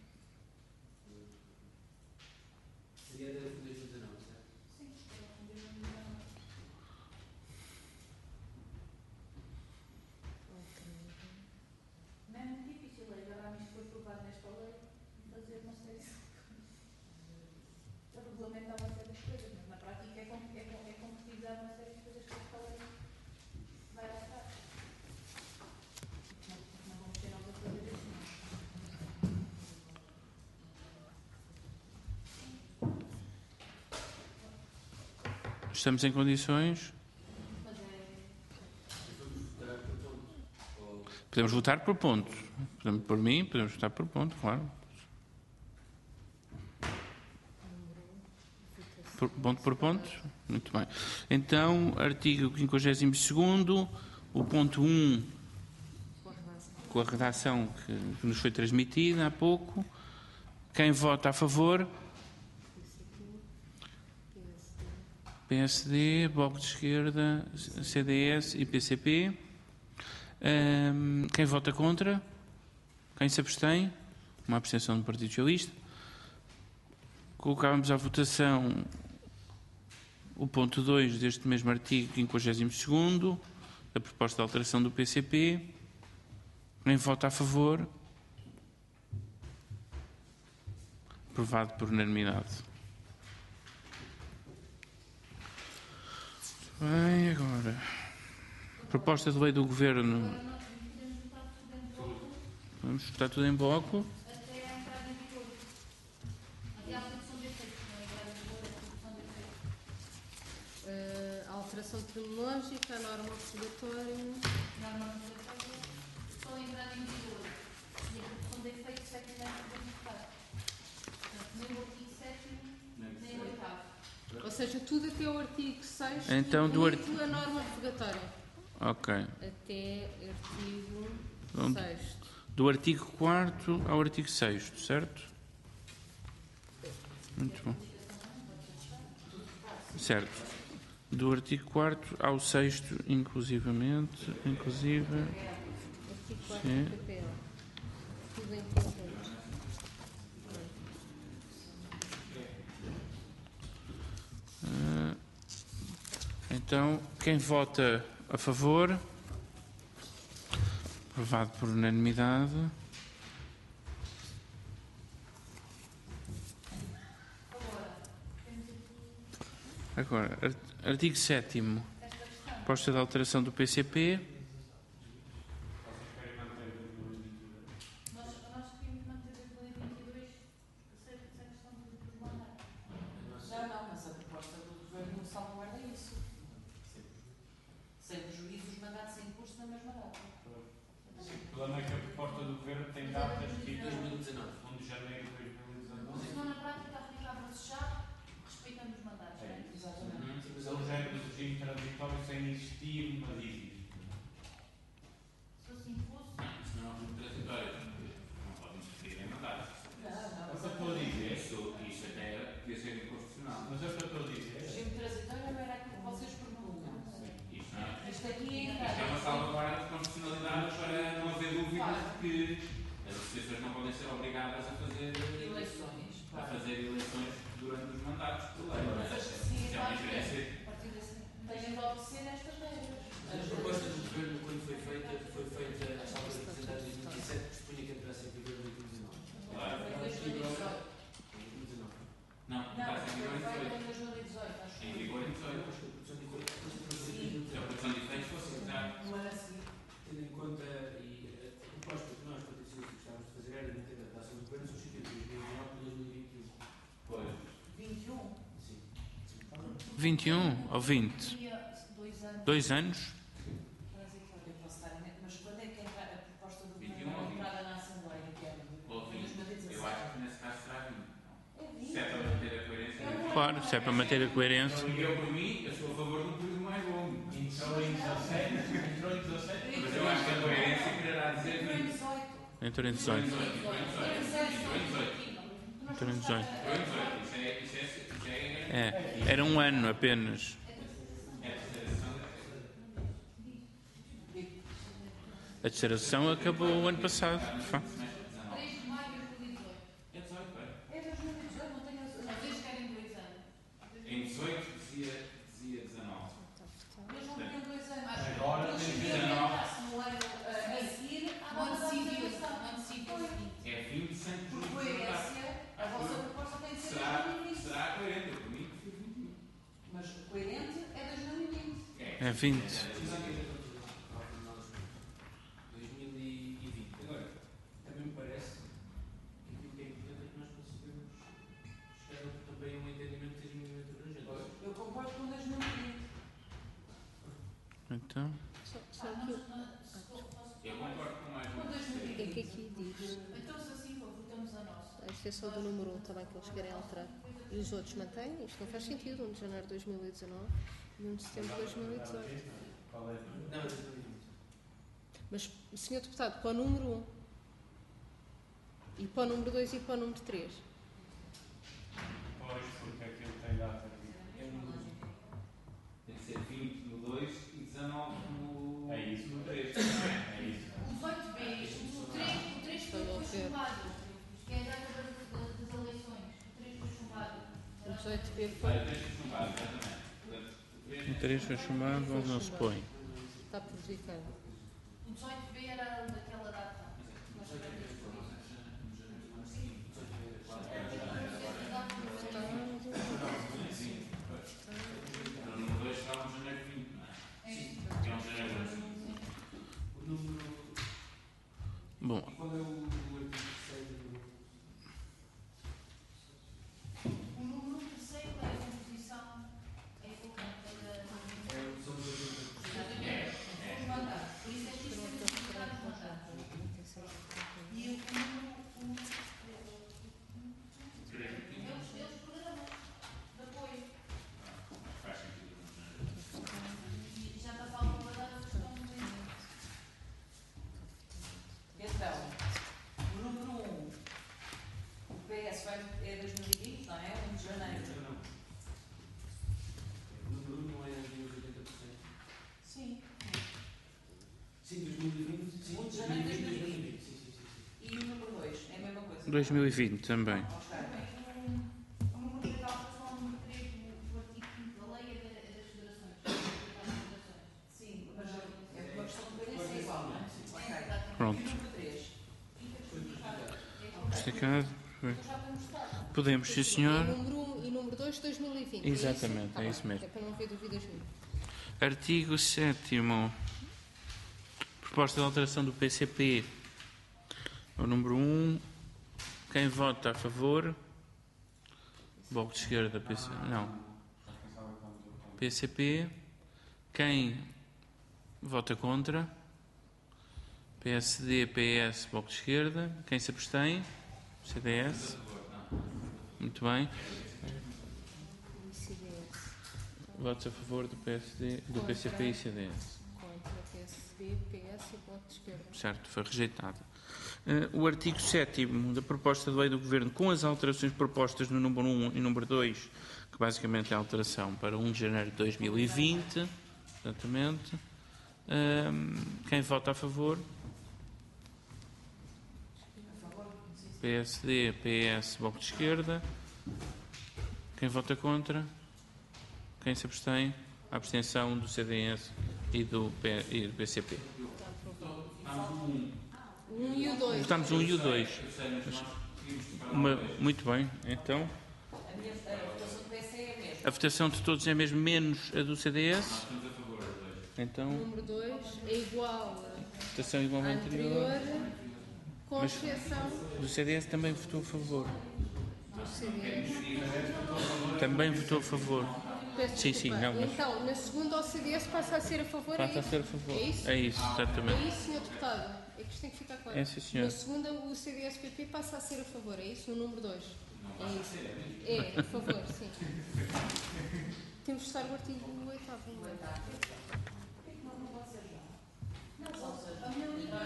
Seria da 2019, certo? Não é muito difícil agarrar isto que foi aprovado nesta lei e fazer uma série de coisas. Regulamentar uma série de coisas, mas na prática é concretizar uma série de coisas que esta lei vai alterar. Não vamos ter nós a fazer isso, não. Estamos em condições? Mas é. Podemos votar por ponto. Por mim, podemos votar por ponto, claro. Ponto por ponto? Muito bem. Então, artigo 52º, o ponto 1, com a redação que nos foi transmitida há pouco. Quem vota a favor? PSD, Bloco de Esquerda, CDS e PCP. Quem vota contra? Quem se abstém? Uma abstenção do Partido Socialista. Colocávamos à votação o ponto 2 deste mesmo artigo 52º, a proposta de alteração do PCP. Quem vota a favor? Aprovado por unanimidade. Bem, agora. Proposta de lei do Governo. Vamos votar tudo em bloco. Até a entrada em vigor. Até à produção de efeitos. Não é a entrada em vigor, é a produção de efeitos. A alteração terminológica, a norma obrigatória. Norma obrigatória, só a entrada em vigor. E a produção de efeitos é que não podemos votar. Portanto, nem o artigo 7º, nem o 8º. Ou seja, tudo até o artigo 6, Então, incluindo a norma obrigatória. Ok. Até artigo Então, 6. do artigo 4º ao artigo 6º, certo? Muito bom. Certo. Do artigo 4º ao 6º, inclusivamente. Inclusive. Artigo 4 Sim. do PPL. Tudo em conjunto. Então, quem vota a favor? Aprovado por unanimidade. Agora, artigo 7º. Proposta de alteração do PCP. Nós queríamos manter 2022 sem questão de mandato. Não, mas a proposta do Governo salvaguarda isso. Sem prejuízo, os mandatos em curso na mesma data. O problema é que a proposta do Governo tem datas tipo 2019. 1 de janeiro de 2019. Senão, na prática, aplicava-se já, respeitando os mandatos, não é? Exatamente. Mas ele já é do regime transitório sem existir uma dívida. Se assim fosse, Isso não é um regime transitório, não podem discutir em mandatos. Não, É o que eu estou a dizer. Isso até podia ser inconstitucional. Mas é o que eu estou a o dizer. regime transitório não era aquilo que vocês propunham. Isto não é. Isto aqui é Isto é uma salvaguarda de constitucionalidade para não haver dúvidas de que as associações não podem ser obrigadas a fazer eleições. eleições durante os mandatos por lei. Mas acho que sim, Isso é uma ingerência. a partir desse têm de obedecer estas regras. A proposta do Governo, quando foi feita esta altura apresentada em 2017, pressupunha que entrasse em vigor em 2019. Claro. Em 2018. Em 2019. Não, Não, está em vigor em foi 18. em 2018, acho Em que. vigor em 18. Acho que a produção de efeitos Se a produção de efeitos fosse exato. No ano a seguir. tendo em conta e a proposta que nós, Partido Socialista, gostávamos de fazer era manter a data do Governo substituir 2019 por 2021. Pois. 21. Sim. 21 ou 20? seria 2 anos. 2 anos? Transitório, necessariamente. Mas quando é que entra a proposta do 21 Governo ou a 20? entrada na Assembleia, que é Ou em 20. 2017? Eu acho que nesse caso será 20. É 20. Se é para manter a coerência. É um ano Claro, se é para manter a coerência. Eu, por mim, eu sou a favor de um período mais longo. Entrou em 17. Mas eu acho que a coerência quererá dizer Entrou em 20. 18. Entrou em 18. Entrou em 18. Era um ano apenas. A terceira sessão acabou o ano passado, de facto. 3 de maio de 2018. É 2018, não tenho a Vocês querem 2 anos. Em 18 dizia 19. Eles não tinham 2 anos. Agora Eles tem queriam 19. entrar-se no ano a seguir à No ano vossa civil. apresentação. No ano civil. É 20 sem Por juros. coerência, a vossa proposta tem de ser Será 2020. coerente, por mim? Mas coerente é 2020. É 20. 2020. Agora, também me parece que aquilo que é importante é que nós consigamos chegar também a um entendimento que seja minimamente abrangente. Eu concordo com 2020. Então, Só que Eu concordo com mais Com um. 2020. é que aqui diz, Então, se assim for, votamos a nossa. a exceção do número 1 também que eles querem alterar. E os outros mantêm, isto não faz sentido, 1 de janeiro de 2019 e 1 de setembro de 2018. Qual é? Não, é 2020. Mas, Sr. Deputado, para o número 1 e para o número 2 e para o número 3. Pois, porque aquilo tem data aqui. É um número. Tem que ser 20 no 2 e 19 no É isso. no 3. É isso. O 18B, o 3 foi chumbado, que é a data das eleições. O 3 foi chumbado. O 18B Vai, foi, o 3 foi chumbado, exatamente. Portanto, o 3 o 3 foi chamado, onde não se põe. está prejudicado. O 18B era o daquela data. no número 2 está um janeiro 20, não é? Que é um janeiro 20. O número. Bom, E qual é o artigo 6 do. O número terceiro é a composição. É São os 80%. os mandatos. Por isso é que isto tem que ficar os mandatos. E o número. Eles programam de apoio. Faz sentido um janeiro. E já está salvaguardada a questão do meio. Então, o número 1, o PS é 2020, não é? 1 de janeiro. Não. O número 1 não é dos 80%. Sim. Sim, 2020. Sim, 1 de janeiro de 2020. Sim. E o número 2, é a mesma coisa. 2020 também. Ok. O número 3 da alteração, o número 3 do artigo 5 da lei é das federações. Sim, mas é uma questão de coerência é igual, não é? Ok. Pronto. E o número 3? Destacado. Já temos estado. Podemos, sim, senhor. Número 1 e número 2, 2020. Exatamente, Tá é bem, isso mesmo. É para não haver dúvidas nenhuma. Artigo 7º. Proposta de alteração do PCP. O número 1. Quem vota a favor? Bloco de esquerda, PC... Não. PCP. Quem vota contra? PSD, PS, Bloco de esquerda. Quem se abstém? CDS. Muito bem. E CDS. Votos a favor do PSD, do PCP e CDS. Contra PSD, PS e Bloco de Esquerda. Certo, foi rejeitado. O artigo 7º da proposta de lei do Governo, com as alterações propostas no número 1 e número 2, que basicamente é a alteração para 1 de janeiro de 2020, exatamente. Quem vota a favor? PSD, PS, Bloco de Esquerda. Quem vota contra? Quem se abstém? A abstenção do CDS e do PCP. O 1 e o 2. Votámos 1 e o 2. Muito bem, então. A votação do PS é a mesma. A votação de todos é mesmo menos a do CDS. O Então, número 2 é igual a votação igual à à anterior. anterior, com Mas- exceção Do CDS também votou a favor. do CDS. Também votou a favor. Peço Sim, desculpa. não, mas- Então, na segunda, o CDS passa a ser a favor. Passa é a ser a favor. É isso? É isso, É exatamente. isso, Sr. Deputado. É que isto tem que ficar claro. É, sim, senhor. Na segunda, o CDS-PP passa a ser a favor. É isso? No número 2. Não vai ser, é mesmo. É, a favor, sim. Temos de estar o artigo 8º, não é? A minha única...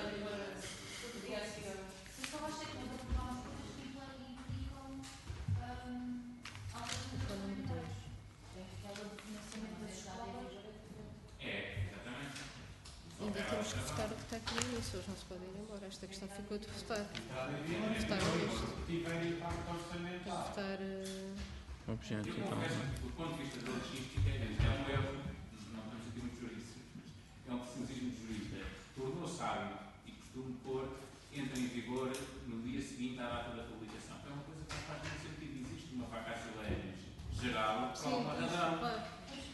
Eu só acho que nós aprovamos coisas que implicam alterações Para o número 2. aquela de financiamento das escolas. É, exatamente. Ainda temos que votar o que está aqui no início, hoje não se pode ir embora. Esta questão ficou de votar. Votar isto. Tiver impacto orçamental. Votar. Objeto Eu total. confesso que, do ponto de vista da logística, é um erro, não estamos aqui muito juristas, mas é um preciosismo de jurista. Tornou-se hábito e costume pôr entra em vigor no dia seguinte à data da publicação. É uma coisa que não faz muito sentido. Existe uma vacácio legis geral por alguma razão. Claro.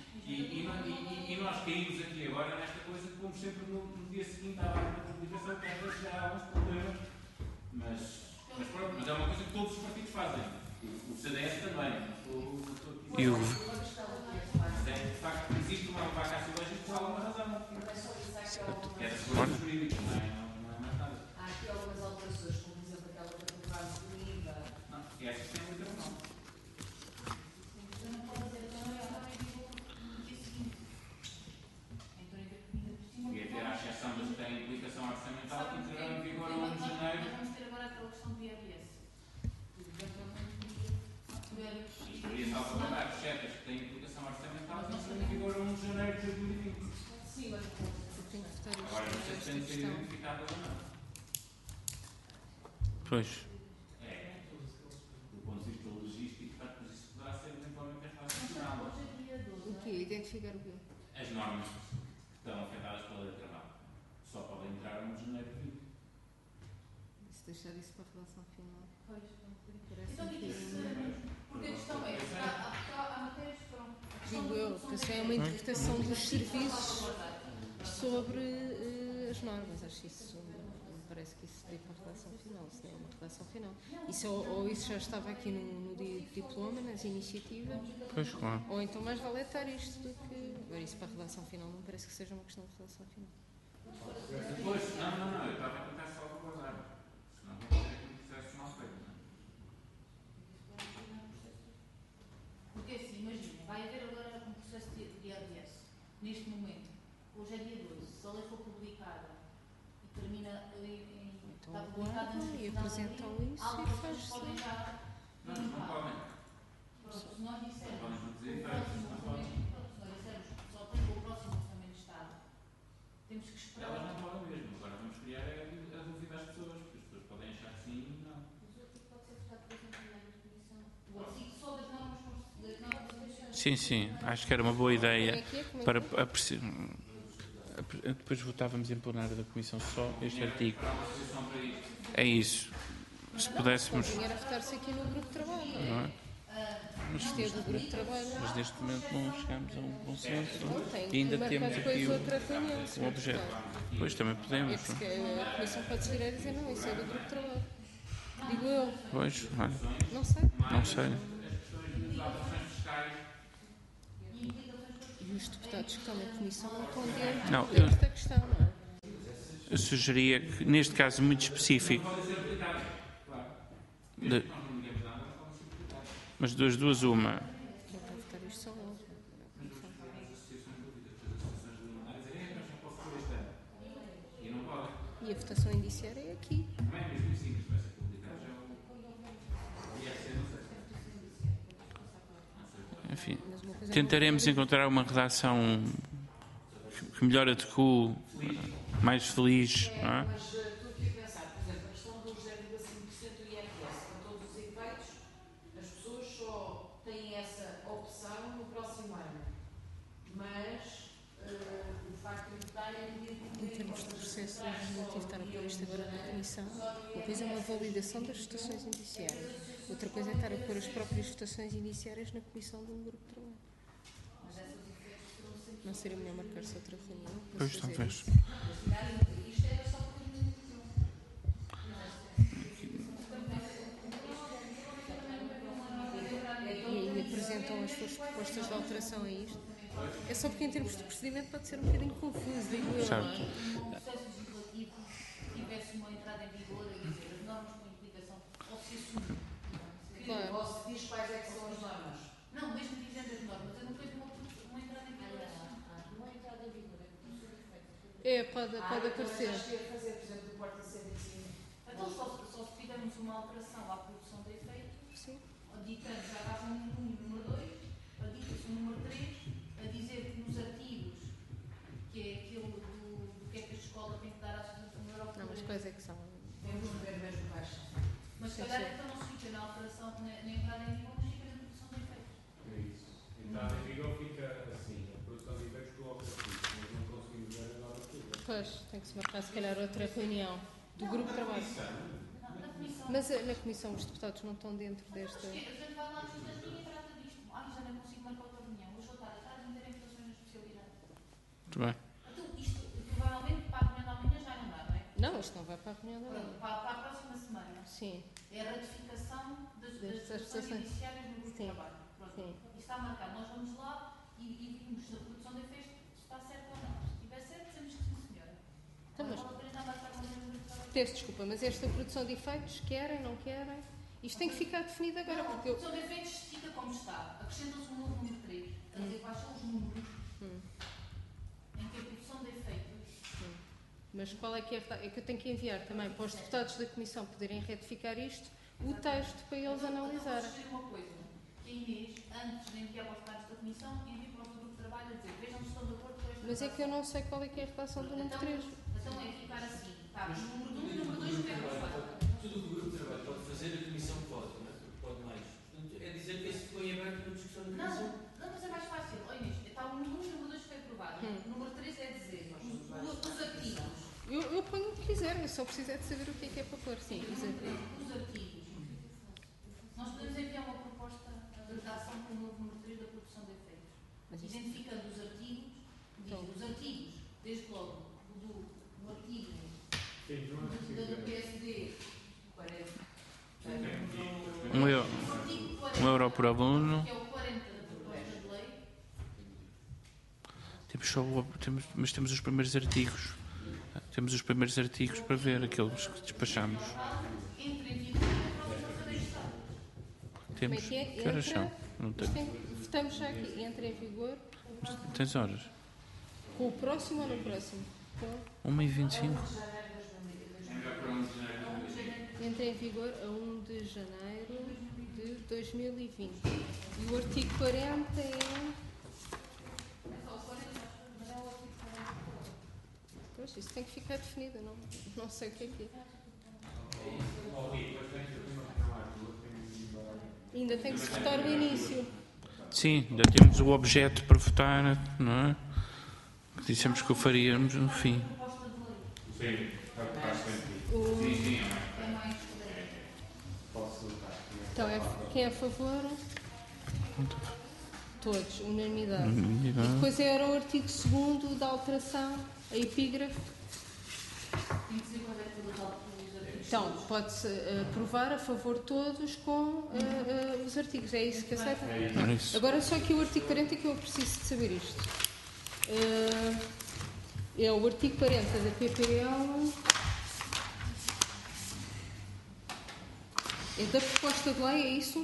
E nós caímos aqui agora nesta coisa que pomos sempre no dia seguinte à data da publicação, que às vezes há alguns problemas. Mas pronto, mas é uma coisa que todos os partidos fazem. O CDS também. E o... Mas é, de facto, existe uma vacácio legis por alguma razão. É da segurança jurídica, não é mais nada. Há aqui algumas alterações, como por exemplo aquela que aprovámos do IVA. Não, e essa tem muita razão. E até à exceção das que têm implicação orçamental, que entrarão em vigor a 1 de janeiro. Vamos ter agora aquela questão do IRS. E deveria salvaguardar os CETAs que têm implicação orçamental, que entrarão em vigor a 1 de janeiro de 2020. Sim, mas Eu tenho que votar isto. Agora, não sei se Esta tem de ser questão. identificado ou não. Pois. É, do ponto de vista logístico, mas isso poderá ser eventualmente relacionado. O quê? Identificar o quê? As normas que estão afetadas pela lei de trabalho só podem entrar a 1 de janeiro de 2020. Se deixar isso para a relação final. Parece Então, que. porque a questão é, há matérias que foram... Digo eu, que isso é uma interpretação dos serviços sobre as normas. Acho que isso. Me parece que isso veio para a redação final. Isso não é uma redação final. Isso, ou isso já estava aqui no dia de diploma, nas iniciativas, Pois, claro. ou então mais vale estar isto do que. Agora, isso para a redação final não parece que seja uma questão de redação final. Depois, não, eu estava a tentar salvaguardar. Senão vou ter aqui um processo mal feito. Não é? Porque assim, imagina, vai haver agora um processo de IRS. Neste momento, hoje é dia 12, se a lei for publicada e termina Então está publicada aguardam no e final de apresentam abril, isso há e alterações faz-se. que podem já... Não podem. Pronto, se nós dissermos Podem o reduzir próximo não podem. orçamento, pronto, se nós dissermos que só tem o próximo orçamento de Estado, temos que esperar. Elas não podem mesmo. Agora vamos criar a dúvida às pessoas, porque as pessoas podem achar que sim e não. Mas o artigo pode ser votado, por exemplo, na definição. O artigo só das normas constitucionais. Sim, acho que era uma boa ideia Como é que é? para depois votávamos em plenário da Comissão só este artigo. Há uma solução para isto. É isso. Se pudéssemos. Convinha era votar-se aqui no grupo de trabalho, não Não é? é? Isto é do grupo de trabalho. Mas neste momento não chegamos a um consenso Não tem. e ainda Marcar temos depois aqui outra reunião. se um for objeto. votar. Depois também É podemos. que a Comissão pode seguir a dizer não, isso é do grupo de trabalho. Digo eu. Pois, olha, Não sei. não sei. As questões das alterações fiscais. E os deputados que estão na Comissão não estão dentro Não, desta questão, não é? Eu sugeria que, neste caso muito específico, de- mas das duas uma, Quem está a votar isto são eles. E não podem. E a votação indiciária é aqui. Não é mesmo simples, vai ser publicado já o IRC, não sei. enfim, Mas uma coisa tentaremos encontrar uma redação que melhor adeque, mais feliz, não é? Mas estou aqui a pensar, por exemplo, a questão dos 0,5% do IRS, para todos os efeitos, as pessoas só têm essa opção no próximo ano. Mas o facto de votarem em termos de processo legislativo estar a pôr isto agora na Comissão, uma coisa é uma validação das votações indiciárias, outra coisa é estar a pôr as próprias votações indiciárias na Comissão de um grupo de trabalho. Não seria melhor marcar-se outra reunião? para Pois, se fazer talvez. isso? E aí apresentam as suas propostas de alteração a isto. É só porque em termos de procedimento pode ser um bocadinho confuso, digo eu, não Certo. é? O processo legislativo tivesse uma entrada em vigor, quer dizer, as normas com implicação, ou se assume que Claro. Ou se diz quais é que são as normas. Não, mesmo dizendo as normas, eu não vejo uma entrada em vigor assim. Uma entrada em vigor é que isso é feito. Pode aparecer. Acho que ia fazer, por exemplo, do porta ser em cima. Então, só se tivermos uma alteração à produção de efeitos, Sim. aditando, já estava um número 2, adita-se o número 3, a dizer que nos artigos, que é aquilo do que é que a escola tem que dar à associação Europa. Não, mas quais é que são? Temos de ver mesmo quais são. Mas se calhar então não se fica na alteração, na entrada em vigor, mas fica na produção de efeitos. É isso. Entrada em vigor fica assim, a produção de efeitos coloca assim, mas não conseguimos ver a nova tudo. Pois, tem que se marcar se calhar outra reunião do grupo de trabalho. Na comissão. Mas na comissão os deputados não estão dentro desta... A gente vai lá nos dias e trata disto. Já não consigo marcar outra reunião. Hoje vou estar atrás e terem votações na especialidade. Muito bem. Então, isto provavelmente para a reunião da manhã já não dá, não é? Não, isto não vai para a reunião da Pronto, manhã. para a próxima semana. Sim, É a ratificação das Destas sessões sessões. judiciárias no grupo de Sim. trabalho. Pronto. sim. Isso está marcado. Nós vamos lá e vimos se a produção de efeitos está certo ou não. Se estiver certo, dizemos que sim, senhora. Então, mas- Vale a pena marcar uma reunião no grupo de trabalho. Peço desculpa, mas esta produção de efeitos, querem, não querem? Isto tem que ficar definido agora, Não, a porque eu... produção de efeitos fica como está. Acrescenta-se um novo número 3. A dizer quais são os números em que a produção de efeitos. Mas qual é que é? É que eu tenho que enviar também para os deputados da Comissão poderem retificar isto, o texto para eles Então, analisarem. vou sugerir uma coisa. Que em mês, antes de enviar para os deputados da Comissão, envie para o grupo de trabalho a dizer vejam se estão de acordo com esta Mas é que eu não sei qual é que é a redação do número 3. Então é ficar assim. Está, o número 1 e o número 2 que é aprovado. Tudo o que o grupo de trabalho pode fazer, a comissão pode, não é? Porque pode mais. Portanto, é dizer que esse foi aberto para discussão da comissão. Não, mas é mais fácil. Olha, Inês, está o número 1 e o número 2 que foi aprovado. O número 3 é dizer os artigos. Eu ponho o que quiser, eu só preciso é de saber o que é para pôr. Sim, O dizer. número 3, os artigos. Nós podemos enviar uma proposta de redação com o novo número 3 da produção de efeitos. Mas isso- Identificando os artigos, diz Então. os artigos, desde logo, do artigo Sim, não do PSD, 40. €1 O artigo 40, euro por aluno. que é o 40 da proposta de lei, Mas temos os primeiros artigos. Temos os primeiros artigos para ver, aqueles que despachamos. entra em vigor na próxima Câmara de Estado. Temos. Como é Que horas são? Não Isto tenho. Estamos já aqui, entra em vigor Tens horas? com o próximo ou no próximo? Com... 1h25. Entra em vigor a 1 de janeiro de 2020. E o artigo 40 é... Pois, isso tem que ficar definido, não sei o que é. Ainda tem que se votar o início. Sim, ainda temos o objeto para votar, não é? Que dissemos que o faríamos no fim. Sim, faz sentido. Sim, sim, É mais Posso lutar. Então, quem é a favor? Todos, unanimidade. Unanimidade. E depois era o artigo 2º da alteração, a epígrafe. tem que ser qual é que os artigos. Então, pode-se aprovar a favor todos com os artigos. É isso que aceita? É isso. Agora só aqui o artigo 40 que eu preciso de saber isto. É o artigo 40 da PPL. É da proposta de lei, é isso?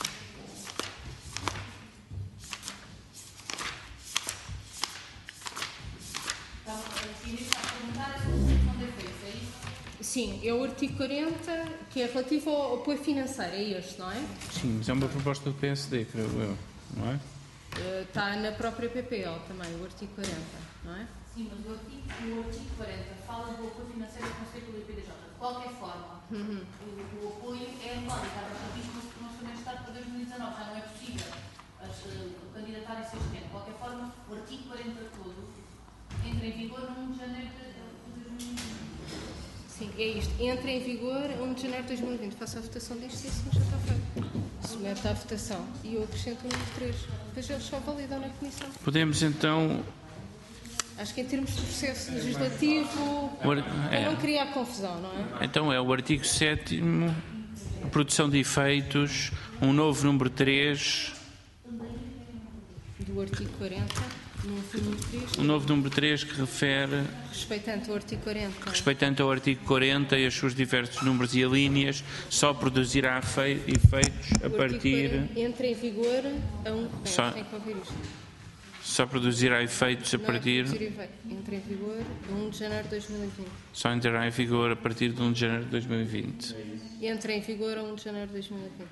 Então, a Inês está a perguntar a solução de efeitos, é isso? Sim, é o artigo 40 que é relativo ao apoio financeiro, é este, não é? Sim, mas é uma proposta do PSD, creio eu, não é? Está na própria PPL também, o artigo 40, não é? Sim, mas o artigo 40 fala do apoio financeiro concedido pelo IPDJ. De qualquer forma, o apoio é anual e está previsto no Orçamento de Estado para 2019. Já não é possível candidatarem-se este ano. De qualquer forma, o artigo 40 todo entra em vigor no 1 de janeiro de 2020. Sim, é isto. Entra em vigor 1 de janeiro de 2020. Faço a votação disto e assim já está feito. Se mete à votação. E eu acrescento o número 3. Depois eles só validam na Comissão. Podemos então. Acho que em termos de processo legislativo, para não criar confusão, não é? Então é o artigo 7º, produção de efeitos, um novo número 3. Do artigo 40. O novo número 3 que refere, Respeitante ao artigo 40. respeitante ao artigo 40 e aos seus diversos números e alíneas, só produzirá efeitos a O artigo partir... 40 entra em vigor a um... Só- Tem que ouvir isto. Só produzirá efeitos a Não é partir... produzir efeito. Entra em vigor a 1 de janeiro de 2020. Só entrará em vigor a partir de 1 de janeiro de 2020. Entra em vigor a 1 de janeiro de 2020.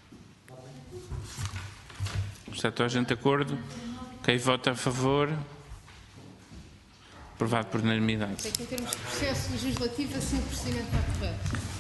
Está toda a gente de acordo? Quem vota a favor? Aprovado por unanimidade. É que em termos de processo legislativo, assim o procedimento está correto.